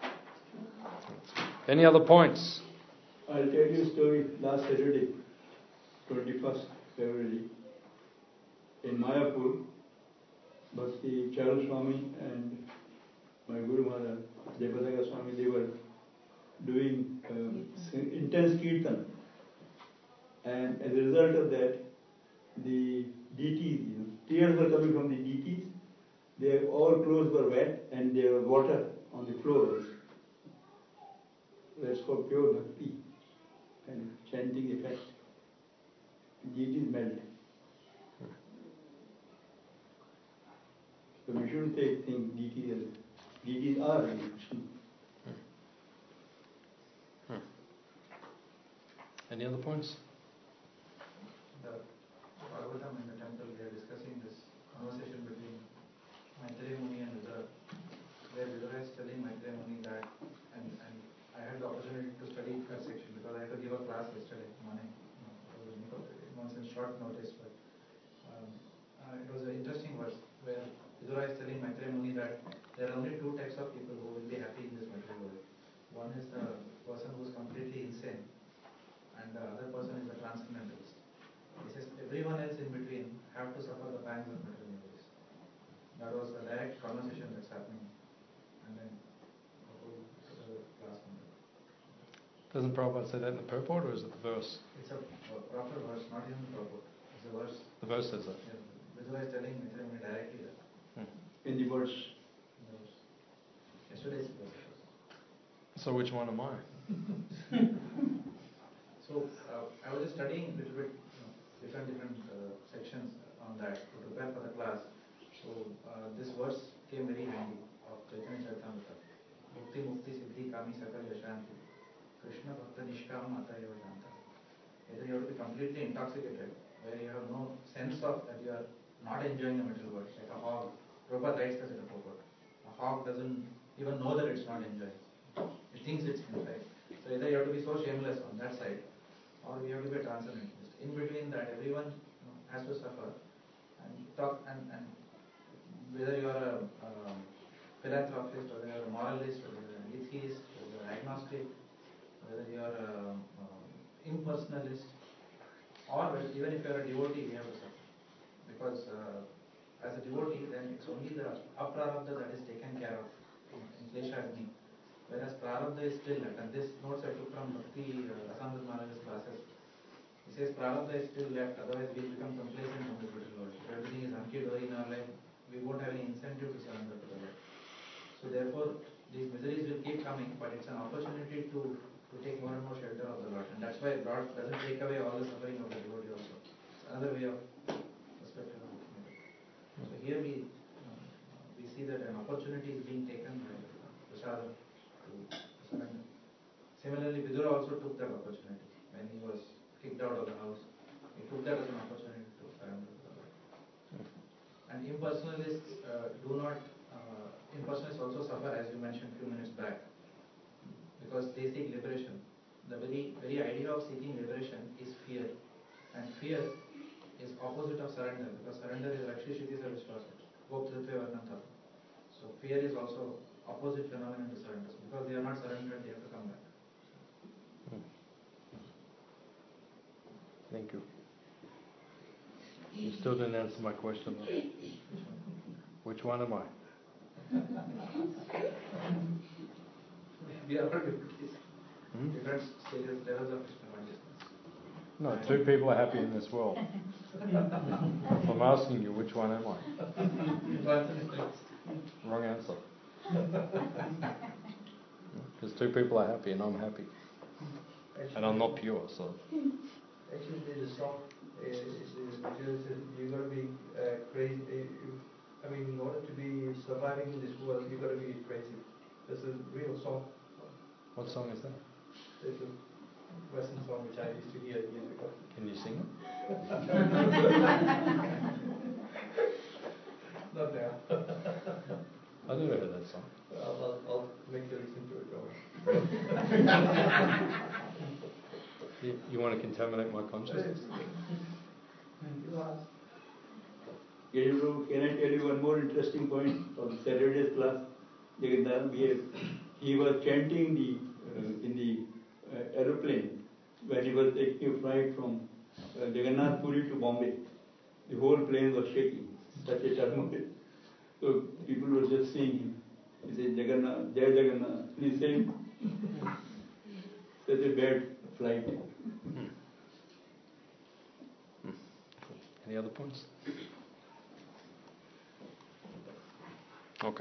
Any other points? I'll tell you a story. Last Saturday, twenty-first February, in Mayapur, Bhakti Charu Swami and my Guru Maharaj, Jayapataka Swami, they were doing um, intense kirtan. And as a result of that, the deities, you know, tears were coming from the deities. Their all clothes were wet and there was water on the floors. That's called pure bhakti and chanting effect. Deities melt. So we shouldn't take things deities as deities are really Krishna. Hmm. Any other points? The Bhagavatam in the temple, we are discussing this conversation between Maitreya Muni and Vidura, where Vidura is telling Maitreya Muni that, and, and I had the opportunity to study that section because I had to give a class yesterday morning. It was in short notice, but um, uh, it was an interesting verse where Vidura is telling Maitreya Muni that there are only two types of people who will be happy in this material world. One is the person who is completely insane, and the other person is the transcendentalist. He says everyone else in between have to suffer the pangs of material miseries. That was the direct conversation that's happening, and then the whole uh, class. Doesn't Prabhupada say that in the purport, or is it the verse? It's a, a proper verse, not even the purport. It's a verse. The verse says that. Yeah, Vidura is telling Maitreya Muni directly that. Hmm. In the verse. In the verse. Yesterday's verse. So which one am I? So uh, I was just studying a little bit, you know, different different uh, sections on that to prepare for the class. So uh, this verse came very handy of Chaitanya Charitamrita. Mukti Mukti Siddhi Kami Sakal Yashanti Krishna Bhakta Nishkam Mata Eva Janta. Either you have to be completely intoxicated, where you have no sense of that you are not enjoying the material world, like a hog. Prabhupada writes this in the purport. A hog doesn't even know that it's not enjoying. It thinks it's inside. So either you have to be so shameless on that side, or you have to be a transcendentalist. In between that, everyone, you know, has to suffer and talk and, and whether you are a um, philanthropist, or whether you are a moralist, or whether you are an atheist, or whether you are agnostic, whether you are a um, impersonalist, or even if you are a devotee, you have to suffer. Because uh, as a devotee, then it's only the aprarabdha that is taken care of in, in Klesha Agni. Whereas prarabdha is still left. And this notes I took from Bhakti uh, Rasamrita Maharaj's classes. He says prarabdha is still left, otherwise we become complacent on this material world. If everything is hunky-dory in our life, we won't have any incentive to surrender to the Lord. So therefore, these miseries will keep coming, but it's an opportunity to, to take more and more shelter of the Lord. And that's why Lord doesn't take away all the suffering of the devotee also. It's another way of perspective of looking at it. So here we, uh, we see that an opportunity is being taken by Prasada to surrender. Similarly, Vidura also took that opportunity when he was kicked out of the house. He took that as an opportunity to surrender to the Lord. And impersonalists uh, do not, uh, in impersonalists also suffer, as you mentioned a few minutes back, because they seek liberation. The very very idea of seeking liberation is fear, and fear is opposite of surrender, because surrender is Rakshi Shiti Sarvishwasa. So fear is also opposite phenomenon to surrender. Because they are not surrendered, they have to come back. Hmm. Thank you. You still didn't answer my question though. Which one am I? We are different, Hmm? different stages, levels of Krishna consciousness. No, two people are happy in this world. So I'm asking you, which one am I? Wrong answer. Because two people are happy and I'm happy. And I'm not pure, so. Actually, there's a song. Uh, you got to be uh, crazy. Uh, you, I mean, in order to be surviving in this world, you got to be crazy. There's a real song. What song is that? It's a Western song which I used to hear years ago. Can you sing it? Not now. I never heard that song. I'll, I'll, I'll make you listen to it, Robert. You, you want to contaminate my consciousness? You ask. Can, you, can I tell you one more interesting point from Saturday's class? He was chanting the uh, in the uh, aeroplane when he was taking a flight from uh, Jagannath Puri to Bombay. The whole plane was shaking, such a turmoil. So people were just seeing him. He said, Jagannath, Jai Jagannath, please say him. Such a bad flight. Hmm. Hmm. Any other points? Okay.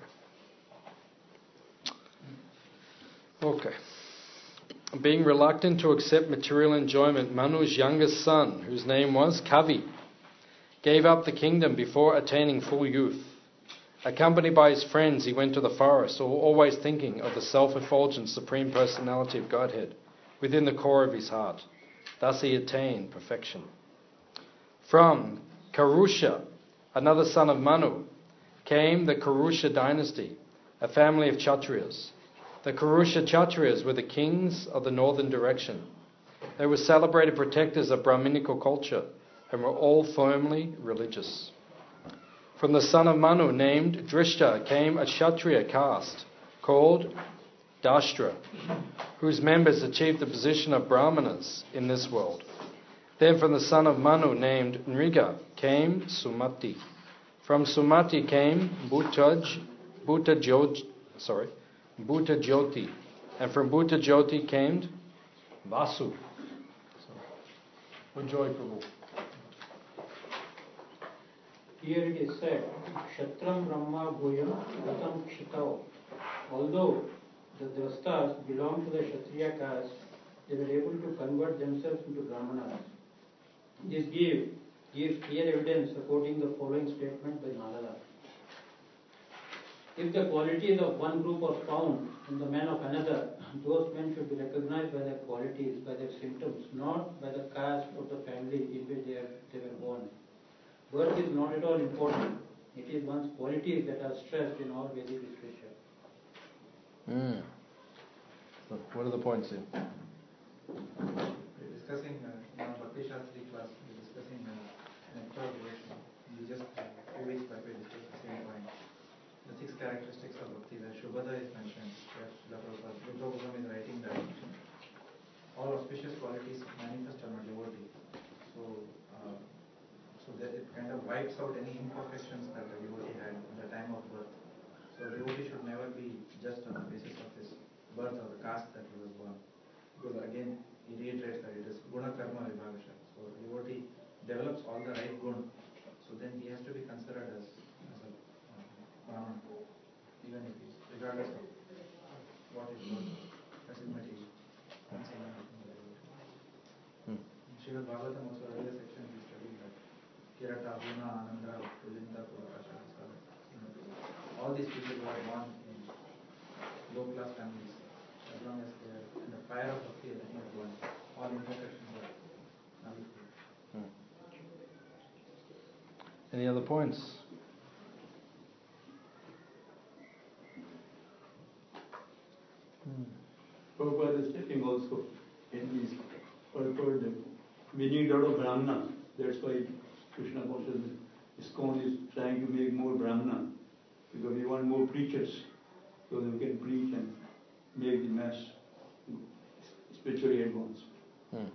Okay. Being reluctant to accept material enjoyment, Manu's youngest son, whose name was Kavi, gave up the kingdom before attaining full youth. Accompanied by his friends, he went to the forest, always thinking of the self-effulgent Supreme Personality of Godhead within the core of his heart. Thus he attained perfection. From Karusha, another son of Manu, came the Karusha dynasty, a family of Kshatriyas. The Karusha Kshatriyas were the kings of the northern direction. They were celebrated protectors of Brahminical culture and were all firmly religious. From the son of Manu named Drishta came a Kshatriya caste called Dashtra, whose members achieved the position of Brahmanas in this world. Then from the son of Manu named Nriga came Sumati. From Sumati came Bhutaj, Bhuta Jyoti, sorry, Bhuta Jyoti, and from Bhuta Jyoti came Vasu. So, enjoy, Prabhu. Here it is said, Kshatram Brahma Bhuyam Gatam Kshitao. Although the Drastas belonged to the Kshatriya caste, they were able to convert themselves into Brahmanas. This gave, gives clear evidence supporting the following statement by Narada. If the qualities of one group are found in the men of another, those men should be recognized by their qualities, by their symptoms, not by the caste of the family in which they, are, they were born. Birth is not at all important. It is one's qualities that are stressed in all Vedic literature. Mm. So what are the points here? We're discussing, uh, in our Bhakti Shastri class, we're discussing uh, nectar of devotion. We just, uh, a few weeks back, we discussed the same point. The six characteristics of Bhakti, where Shubhada is mentioned, where Srila Prabhupada, Rupa Goswami is writing that all auspicious qualities manifest on a devotee. So, uh, so that it kind of wipes out any imperfections that the devotee had at the time of birth. So the devotee should never be judged on the basis of his birth or the caste that he was born. Because again, he reiterates that it is guna karma vibhavasha. So the devotee develops all the right gun. So then he has to be considered as, as a uh, Brahman, even if he's regardless of what his birth was. That is material. Hmm. Srimad Bhagavatam also earlier section we studied that Kirata, Huna, Ananda, Pulinda, Purvakasha, all these people who are born in low class families, as long as they are in the fire of bhakti, everything is born. All imperfections are nullified. Hmm. Any other points? was telling also in his purport that we need a lot of Brahmanas. That's why Krishna consciousness ISKCON is trying to make more Brahmana, because we want more preachers so that we can preach and make the mass spiritually advanced. Hmm.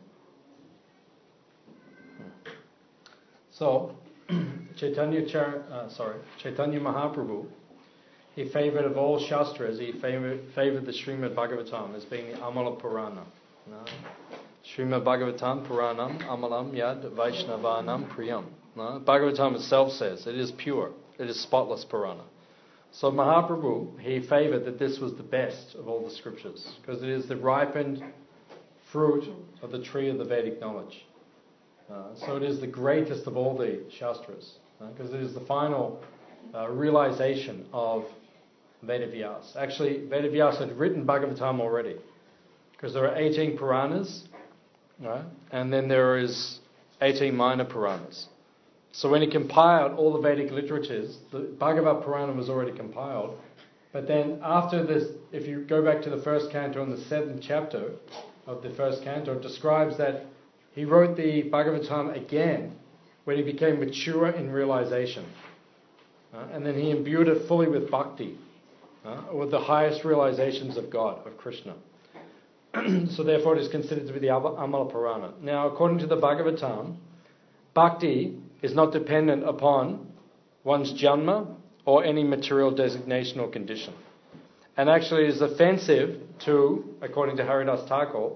So, Chaitanya, Char- uh, sorry, Chaitanya Mahaprabhu, he favored of all Shastras, he favored, favored the Srimad Bhagavatam as being the Amala Purana. No? Srimad Bhagavatam Puranam Amalam Yad Vaishnavanam Priyam. No? Bhagavatam itself says it is pure, it is spotless Purana. So Mahaprabhu, he favored that this was the best of all the scriptures, because it is the ripened fruit of the tree of the Vedic knowledge. Uh, so it is the greatest of all the Shastras, because uh, it is the final uh, realization of Vedavyas. Actually, Vedavyas had written Bhagavatam already, because there are eighteen Puranas, right? And then there is eighteen minor Puranas. So when he compiled all the Vedic literatures, the Bhagavad Purana was already compiled. But then after this, if you go back to the first canto and the seventh chapter of the first canto, it describes that he wrote the Bhagavatam again when he became mature in realization. Uh, and then he imbued it fully with bhakti, uh, with the highest realizations of God, of Krishna. So therefore it is considered to be the Amala Purana. Now, according to the Bhagavatam, bhakti is not dependent upon one's janma or any material designation or condition. And actually it is offensive to, according to Haridas Thakur,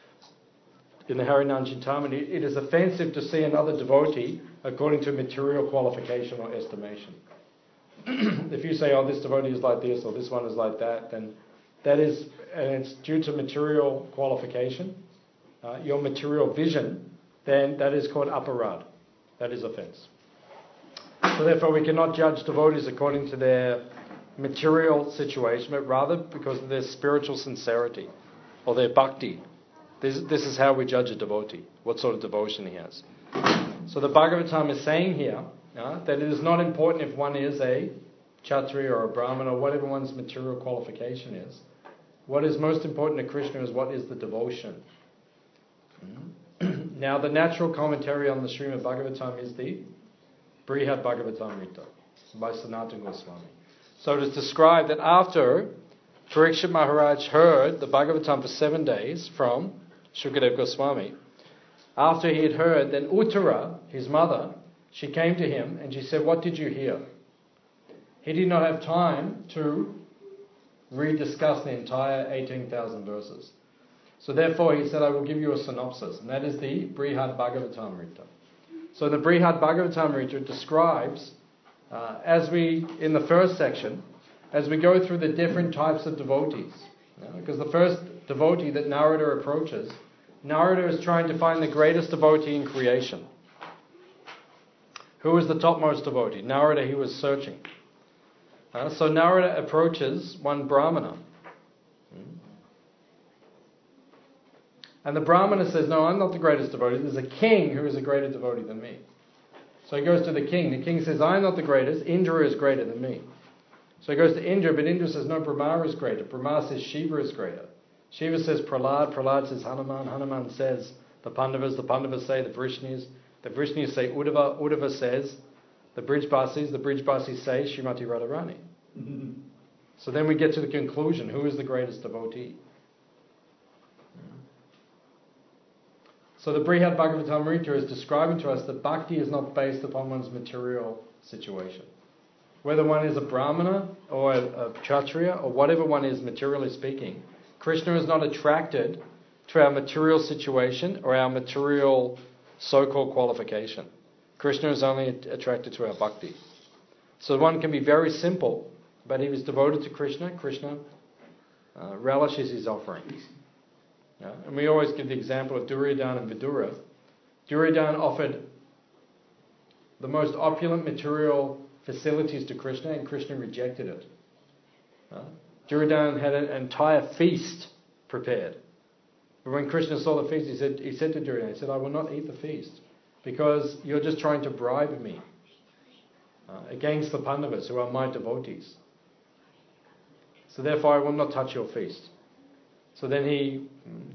in the Harinam Chintamani, it is offensive to see another devotee according to material qualification or estimation. If you say, oh, this devotee is like this or this one is like that, then that is, and it's due to material qualification, uh, your material vision, then that is called aparad. That is offense. So therefore we cannot judge devotees according to their material situation, but rather because of their spiritual sincerity or their bhakti. This, this is how we judge a devotee, what sort of devotion he has. So the Bhagavatam is saying here uh, that it is not important if one is a Kshatriya or a Brahmin or whatever one's material qualification is. What is most important to Krishna is what is the devotion. Mm-hmm. Now the natural commentary on the Srimad Bhagavatam is the Brihad Bhagavatamrita by Sanatana Goswami. So it is described that after Parikshit Maharaj heard the Bhagavatam for seven days from Shukadeva Goswami, after he had heard, then Uttara, his mother, she came to him and she said, what did you hear? He did not have time to rediscuss the entire eighteen thousand verses. So therefore he said, I will give you a synopsis, and that is the Brihad Bhagavatamrita. So the Brihad Bhagavatamrita describes, uh, as we, in the first section, as we go through the different types of devotees. You know, because the first devotee that Narada approaches, Narada is trying to find the greatest devotee in creation. Who is the topmost devotee? Narada, he was searching. Uh, so Narada approaches one Brahmana. And the Brahmana says, no, I'm not the greatest devotee. There's a king who is a greater devotee than me. So he goes to the king. The king says, I'm not the greatest. Indra is greater than me. So he goes to Indra, but Indra says, no, Brahma is greater. Brahma says, Shiva is greater. Shiva says, Prahlad. Prahlad says, Hanuman. Hanuman says, the Pandavas. The Pandavas say, the Vrishnis. The Vrishnis say, Uddhava. Uddhava says, the Brijbasis. The Brijbasis say, Srimati Radharani. Mm-hmm. So then we get to the conclusion, who is the greatest devotee? So the Brihad Bhagavatamrita is describing to us that bhakti is not based upon one's material situation. Whether one is a Brahmana or a, a Kshatriya or whatever one is materially speaking, Krishna is not attracted to our material situation or our material so-called qualification. Krishna is only attracted to our bhakti. So one can be very simple, but he was devoted to Krishna. Krishna uh, relishes his offerings. Yeah? And we always give the example of Duryodhana and Vidura. Duryodhana offered the most opulent material facilities to Krishna, and Krishna rejected it. Uh, Duryodhana had an entire feast prepared. But when Krishna saw the feast, he said, he said to Duryodhana, he said, I will not eat the feast because you're just trying to bribe me uh, against the Pandavas who are my devotees. So therefore I will not touch your feast. So then he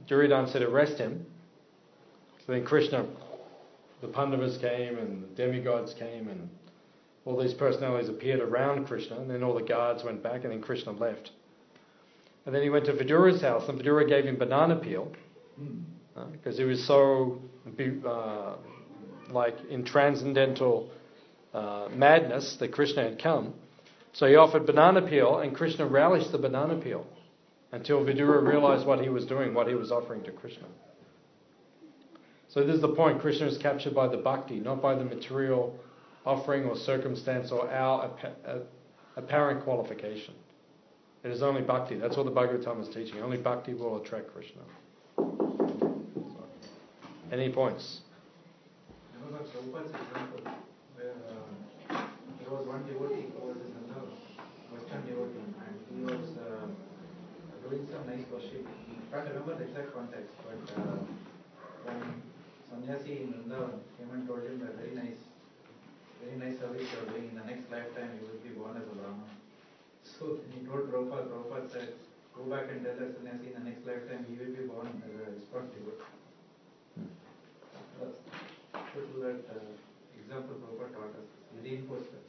Duryodhana said, arrest him. So then Krishna, the Pandavas came and the demigods came and all these personalities appeared around Krishna, and then all the guards went back and then Krishna left. And then he went to Vidura's house and Vidura gave him banana peel because uh, he was so uh, like in transcendental uh, madness that Krishna had come. So he offered banana peel and Krishna relished the banana peel until Vidura realized what he was doing, what he was offering to Krishna. So this is the point. Krishna is captured by the bhakti, not by the material offering or circumstance or our appa- apparent qualification. It is only bhakti. That's what the Bhagavatam is teaching. Only bhakti will attract Krishna. So, any points? There was a Prabhupada's example where uh, there was one devotee who was in Vrindavan, Western devotee, and he was uh, doing some nice worship. I can't remember the exact context, but uh, when Sannyasi in Vrindavan came and told him that very nice, very nice service you are doing, in the next lifetime you will be born as a Brahman. So he told Prabhupada, Prabhupada said, go back and tell that Sannyasi in the next lifetime he will be born as a ISKCON devotee. Hmm. That's to that uh, example Prabhupada taught us. He reinforced that.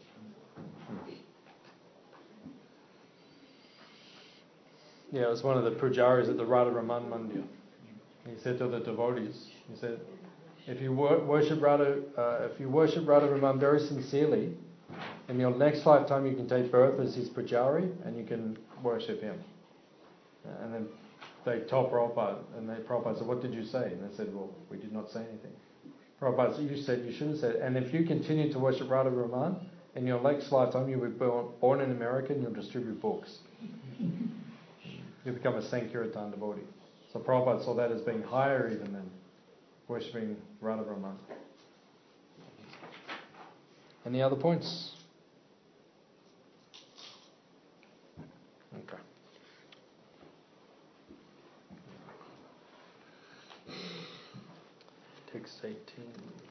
Yeah, it was one of the pujaris at the Radha Raman Mandir. He said to the devotees, he said, if you wor- worship Radha, uh, if you worship Radha Raman very sincerely, in your next lifetime you can take birth as his pujari and you can worship him. And then they told Prabhupada, and they, Prabhupada said, what did you say? And they said, well, we did not say anything. Prabhupada said, you said, you should have said, and if you continue to worship Radha Raman, in your next lifetime you'll be born, born in America and you'll distribute books. You become a Sankirtan devotee. So Prabhupada saw that as being higher even than worshipping Radha Raman. Any other points? Okay. Text eighteen.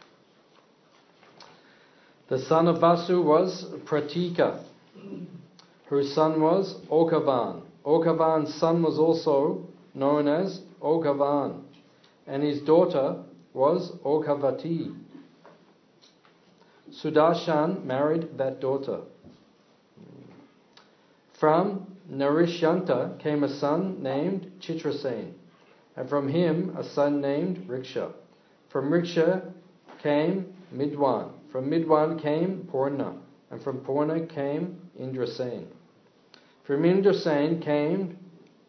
The son of Vasu was Pratika, whose son was Okavan. Okavan's son was also known as Okavan, and his daughter was Okavati. Sudarshan married that daughter. From Narishyanta came a son named Chitrasen, and from him a son named Riksha. From Riksha came Midwan. From Midwan came Purna, and from Purna came Indrasen. From Indrasen came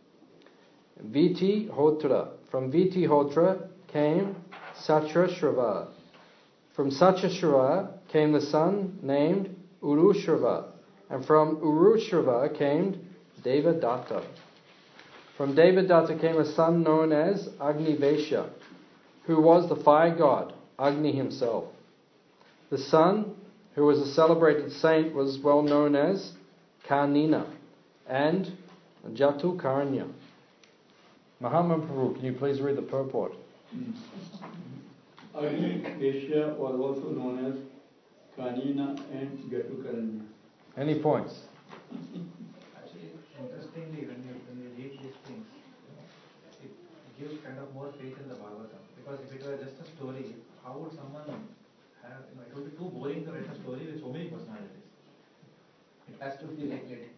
Viti Hotra. From Viti Hotra came Satrashrava. From Satrashrava came the son named Urushrava, and from Urushrava came Devadatta. From Devadatta came a son known as Agnivesha, who was the fire god, Agni himself. The son, who was a celebrated saint, was well known as Karnina and Jatukarnya. Mahatma Prabhu, can you please read the purport? Agnivesha was also known as Karnina and Jatukaranya. Any points? Actually, interestingly, when you, when you read these things, it gives kind of more faith in the Bhagavatam. Because if it were just a story, how would someone have, you know, it would be too boring to write a story with so many personalities. It has to be like it.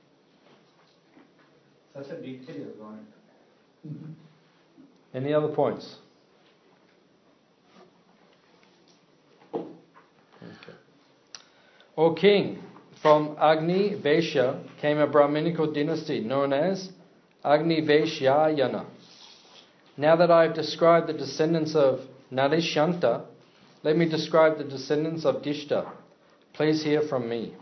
Such a detail you have gone into. Any other points? Okay. O king, from Agni Vaishya came a Brahminical dynasty known as Agni Vaishyayana. Now that I have described the descendants of Narishyanta, let me describe the descendants of Dishta. Please hear from me.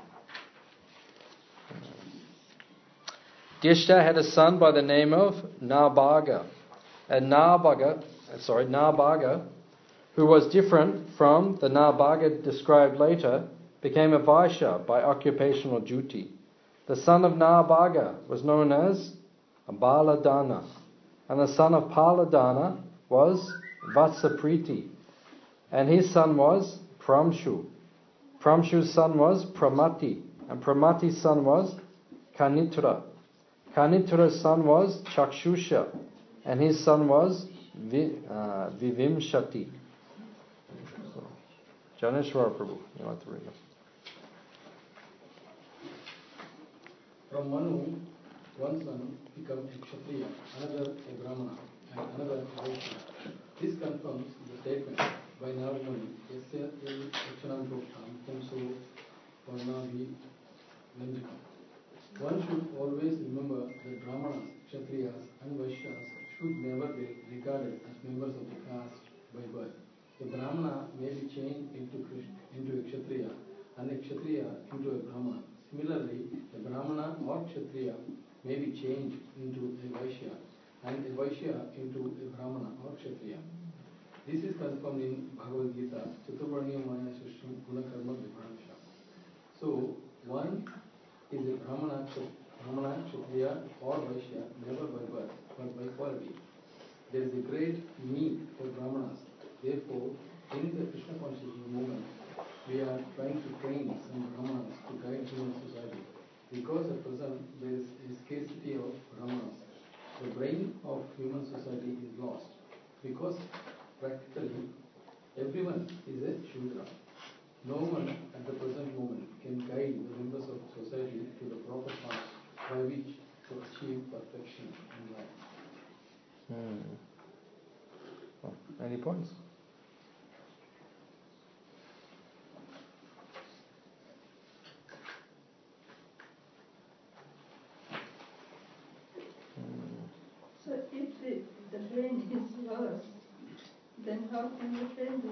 Dishta had a son by the name of Nabhaga. And Nabhaga, sorry, Nabhaga, who was different from the Nabhaga described later, became a Vaishya by occupational duty. The son of Nabhaga was known as Baladana, and the son of Paladana was Vatsapriti, and his son was Pramshu. Pramshu's son was Pramati, and Pramati's son was Kanitra. Kanitra's son was Chakshusha, And his son was Vi, uh, Vivimshati. So, Janeshwara Prabhu, you like to read it? From Manu, one son became a Kshatriya, another a Brahmana, and another a Vaishya. This confirms the statement by Narmani, Yasya il Achanam Proktam, Pumso Varnavi Nandikam. One should always remember that Brahmanas, Kshatriyas, and Vaishyas should never be regarded as members of the caste by birth. The Brahmana may be changed into, into a Kshatriya, and a Kshatriya into a Brahmana. Similarly, a Brahmana or Kshatriya may be changed into a Vaishya, and a Vaishya into a Brahmana or Kshatriya. This is confirmed in Bhagavad Gita, Chaturvarniya Maya Sushram Gunakarma Vibhansha. So, one is a Brahmana, Brahmana, Kshatriya or Vaishya, never by birth, but by quality. There is a great need for Brahmanas. Therefore, in the Krishna consciousness movement, we are trying to train some Brahmanas to guide human society. Because at present there is a scarcity of Brahmanas, the brain of human society is lost. Because practically everyone is a Shudra. No one at the present moment can guide the members of society to the proper path by which to achieve perfection in life. Hmm. Oh, any points? So if the, the brain is lost, then how can you train them?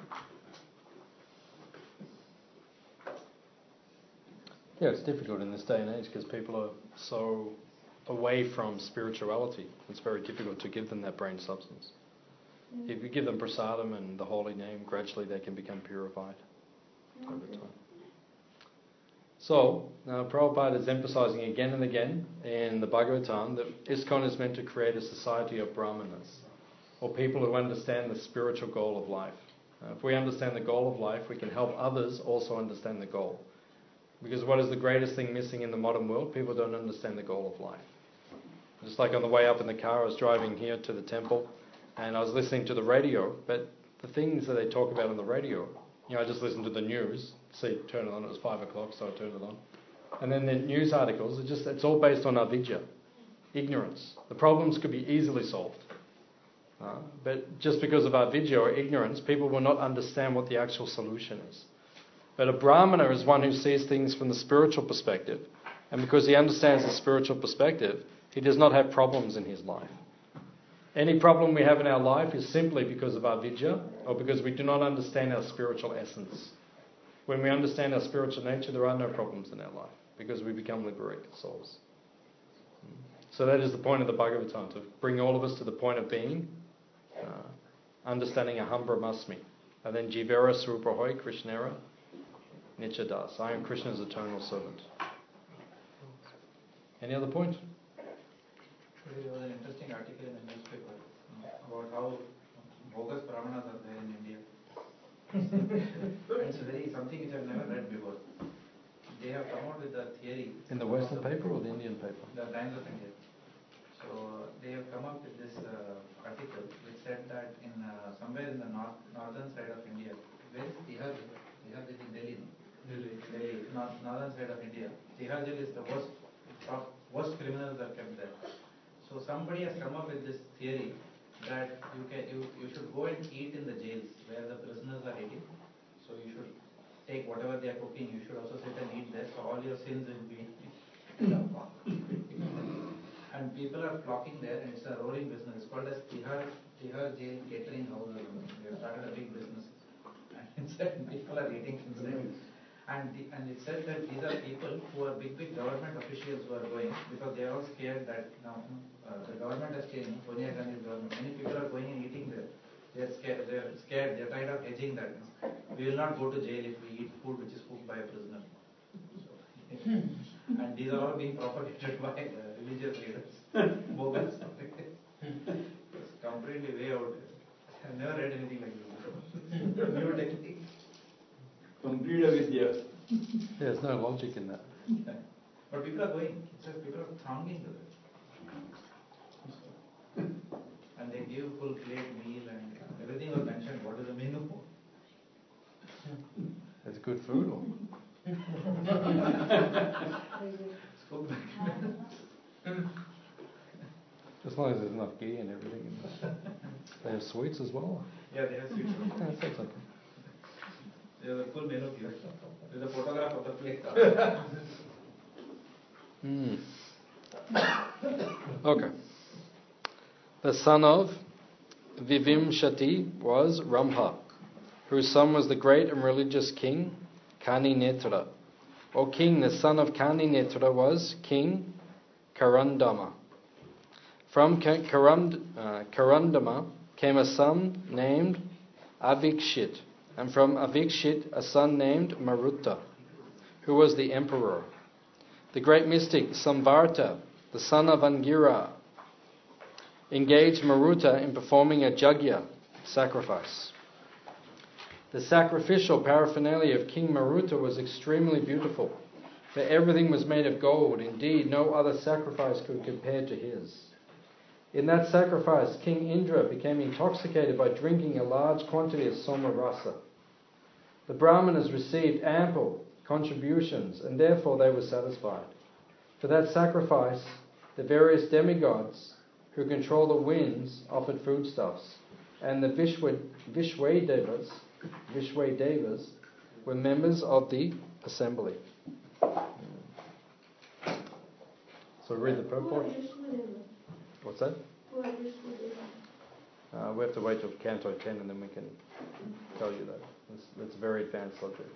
Yeah, it's difficult in this day and age because people are so away from spirituality. It's very difficult to give them that brain substance. Yeah. If you give them prasadam and the holy name, gradually they can become purified Okay. over time. So, now Prabhupada is emphasizing again and again in the Bhagavatam that ISKCON is meant to create a society of Brahmanas, or people who understand the spiritual goal of life. Uh, if we understand the goal of life, we can help others also understand the goal. Because what is the greatest thing missing in the modern world? People don't understand the goal of life. Just like on the way up in the car, I was driving here to the temple, and I was listening to the radio, but the things that they talk about on the radio, you know, I just listened to the news, see, turn it on, it was five o'clock, so I turned it on. And then the news articles, it's just, it's all based on avidya, ignorance. The problems could be easily solved. Uh, but just because of avidya or ignorance, people will not understand what the actual solution is. But a Brahmana is one who sees things from the spiritual perspective. And because he understands the spiritual perspective, he does not have problems in his life. Any problem we have in our life is simply because of our vidya, or because we do not understand our spiritual essence. When we understand our spiritual nature, there are no problems in our life, because we become liberated souls. So that is the point of the Bhagavatam, to bring all of us to the point of being, uh, understanding aham brahmasmi. And then jivera swarupahoy krishnera nichadas. I am Krishna's eternal servant. Any other point? Today there was an interesting article in the newspaper about how bogus brahmanas are there in India. It's very something which I've never read before. They have come out with a theory. In the Western paper or the Indian paper? The Times of India. So they have come up with this uh, article which said that in uh, somewhere in the north northern side of India, where is Tihar? Tihar is in Delhi. Delhi. Delhi, north, northern side of India. Tihar jail is the worst, top, worst criminals are kept there. So somebody has come up with this theory that you can you, you should go and eat in the jails where the prisoners are eating. So you should take whatever they are cooking, you should also sit and eat there, so all your sins will be and people are flocking there, and it's a rolling business. It's called as Tihar Tihar Jail Catering House. They have started a big business, and inside people are eating inside. And the, and it said that these are people who are big big government officials who are going because they are all scared that now uh, the government has changed. Sonia Gandhi's government. Many people are going and eating there. They are scared. They are scared. They are tired of hedging that. We will not go to jail if we eat food which is cooked by a prisoner. So, and these are all being propagated by uh, religious leaders. Bogus. It's completely way out. I've never read anything like this. New technique. Complete avidya. There's no logic in that. Yeah. But people are going. It says people are thronging to it. and they give full plate meal and everything was mentioned. What is the menu? It's good food. Or? It's cooked. As long as there's enough ghee and everything. In this. They have sweets as well. Yeah, they have sweets. Yeah, that's okay. There's a full menu here. There's a photograph of the plate. Mm. Okay. The son of Vivimshati was Ramha, whose son was the great and religious king Kani Netra. O king, the son of Kani Netra was King Karandama. From Karand, uh, Karandama came a son named Avikshit, and from Avikshit a son named Maruta, who was the emperor. The great mystic Samvarta, the son of Angira, engaged Maruta in performing a jagya, sacrifice. The sacrificial paraphernalia of King Maruta was extremely beautiful, for everything was made of gold. Indeed, no other sacrifice could compare to his. In that sacrifice, King Indra became intoxicated by drinking a large quantity of soma rasa. The Brahmanas received ample contributions, and therefore they were satisfied. For that sacrifice, the various demigods who control the winds offered foodstuffs, and the Vishwa, Vishwadevas, Vishwadevas were members of the assembly. So read the purport. What's that? Uh, we have to wait till Canto ten and then we can tell you that. That's, that's a very advanced subject.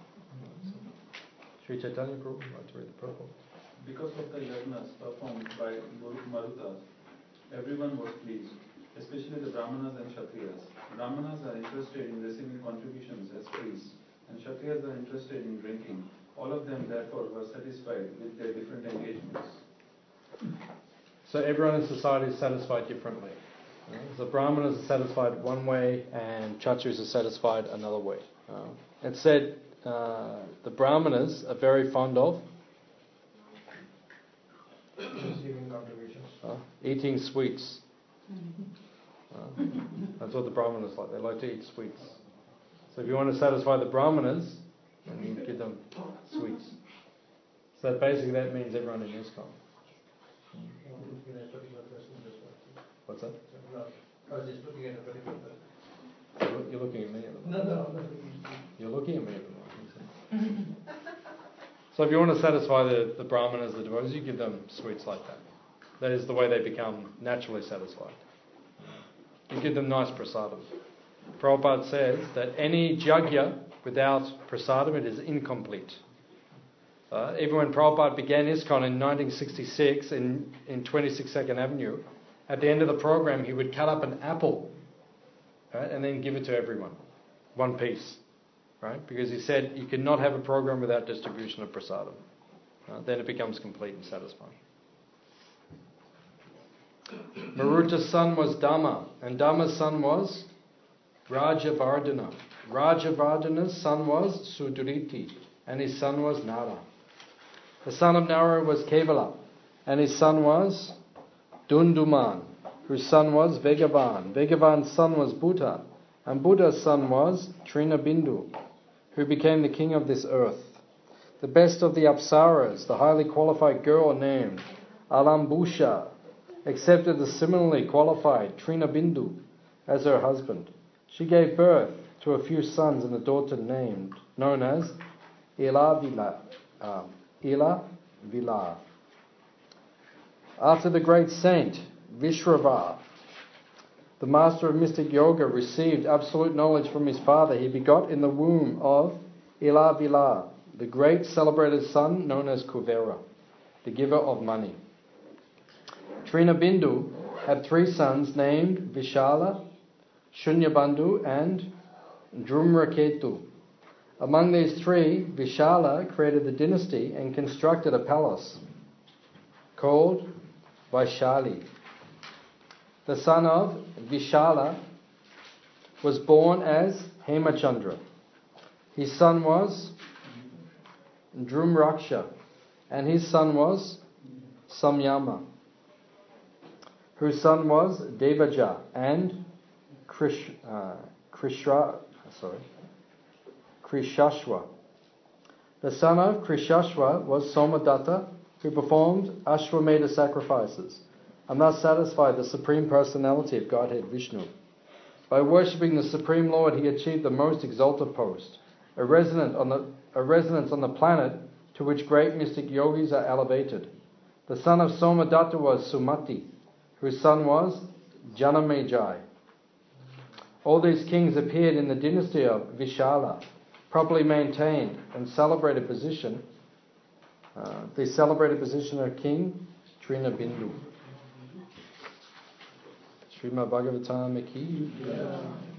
Sri Chaitanya Prabhu, would like to read the purport. Because of the yajnas performed by Maruta, everyone was pleased, especially the Brahmanas and Kshatriyas. Brahmanas are interested in receiving contributions as priests, and Kshatriyas are interested in drinking. All of them, therefore, were satisfied with their different engagements. So everyone in society is satisfied differently. Uh, the Brahmanas are satisfied one way, and Kshatriyas are satisfied another way. Uh, it said uh, the Brahmanas are very fond of Receiving contributions. Uh, eating sweets. Uh, that's what the Brahmanas like. They like to eat sweets. So if you want to satisfy the Brahmanas, then you give them sweets. So basically that means everyone in ISKCON. What's that? I was just looking at a particular person. You're, you're looking at me at the moment. No, no, I'm not looking at you. You're looking at me at the moment. So if you want to satisfy the, the Brahmanas, the devotees, you give them sweets like that. That is the way they become naturally satisfied. You give them nice prasadam. Prabhupada says that any jagya without prasadam, it is incomplete. Uh, even when Prabhupada began ISKCON in nineteen sixty-six in, in twenty-six Second Avenue, at the end of the program he would cut up an apple, right, and then give it to everyone. One piece. Right? Because he said you cannot have a program without distribution of prasadam. Uh, then it becomes complete and satisfying. Maruta's son was Dhamma, and Dhamma's son was Rajavardhana. Rajavardhana's son was Sudriti, and his son was Nara. The son of Nara was Kevala, and his son was Dunduman, whose son was Vegavan. Vegavan's son was Buddha, and Buddha's son was Trinabindu, who became the king of this earth. The best of the Apsaras, the highly qualified girl named Alambusha, accepted the similarly qualified Trinabindu as her husband. She gave birth to a few sons and a daughter named, known as Ilavila. Uh, Ilavila. After the great saint Vishrava, the master of mystic yoga, received absolute knowledge from his father, he begot in the womb of Ilavila the great celebrated son known as Kuvera, the giver of money. Trinabindu had three sons named Vishala, Shunyabandhu and Drumraketu. Among these three, Vishala created the dynasty and constructed a palace called Vaishali. The son of Vishala was born as Hemachandra. His son was Drumraksha, and his son was Samyama. whose son was Devaja, and Krish, uh, Krishra, sorry, Krishashwa. The son of Krishashwa was Somadatta, who performed Ashwamedha sacrifices, and thus satisfied the Supreme Personality of Godhead Vishnu. By worshipping the Supreme Lord, he achieved the most exalted post, a residence on the, a residence on the planet to which great mystic yogis are elevated. The son of Somadatta was Sumati, whose son was Janamejai. All these kings appeared in the dynasty of Vishala, properly maintained and celebrated position. Uh, the celebrated position of King Trinabindu. Srimad Bhagavatam ki.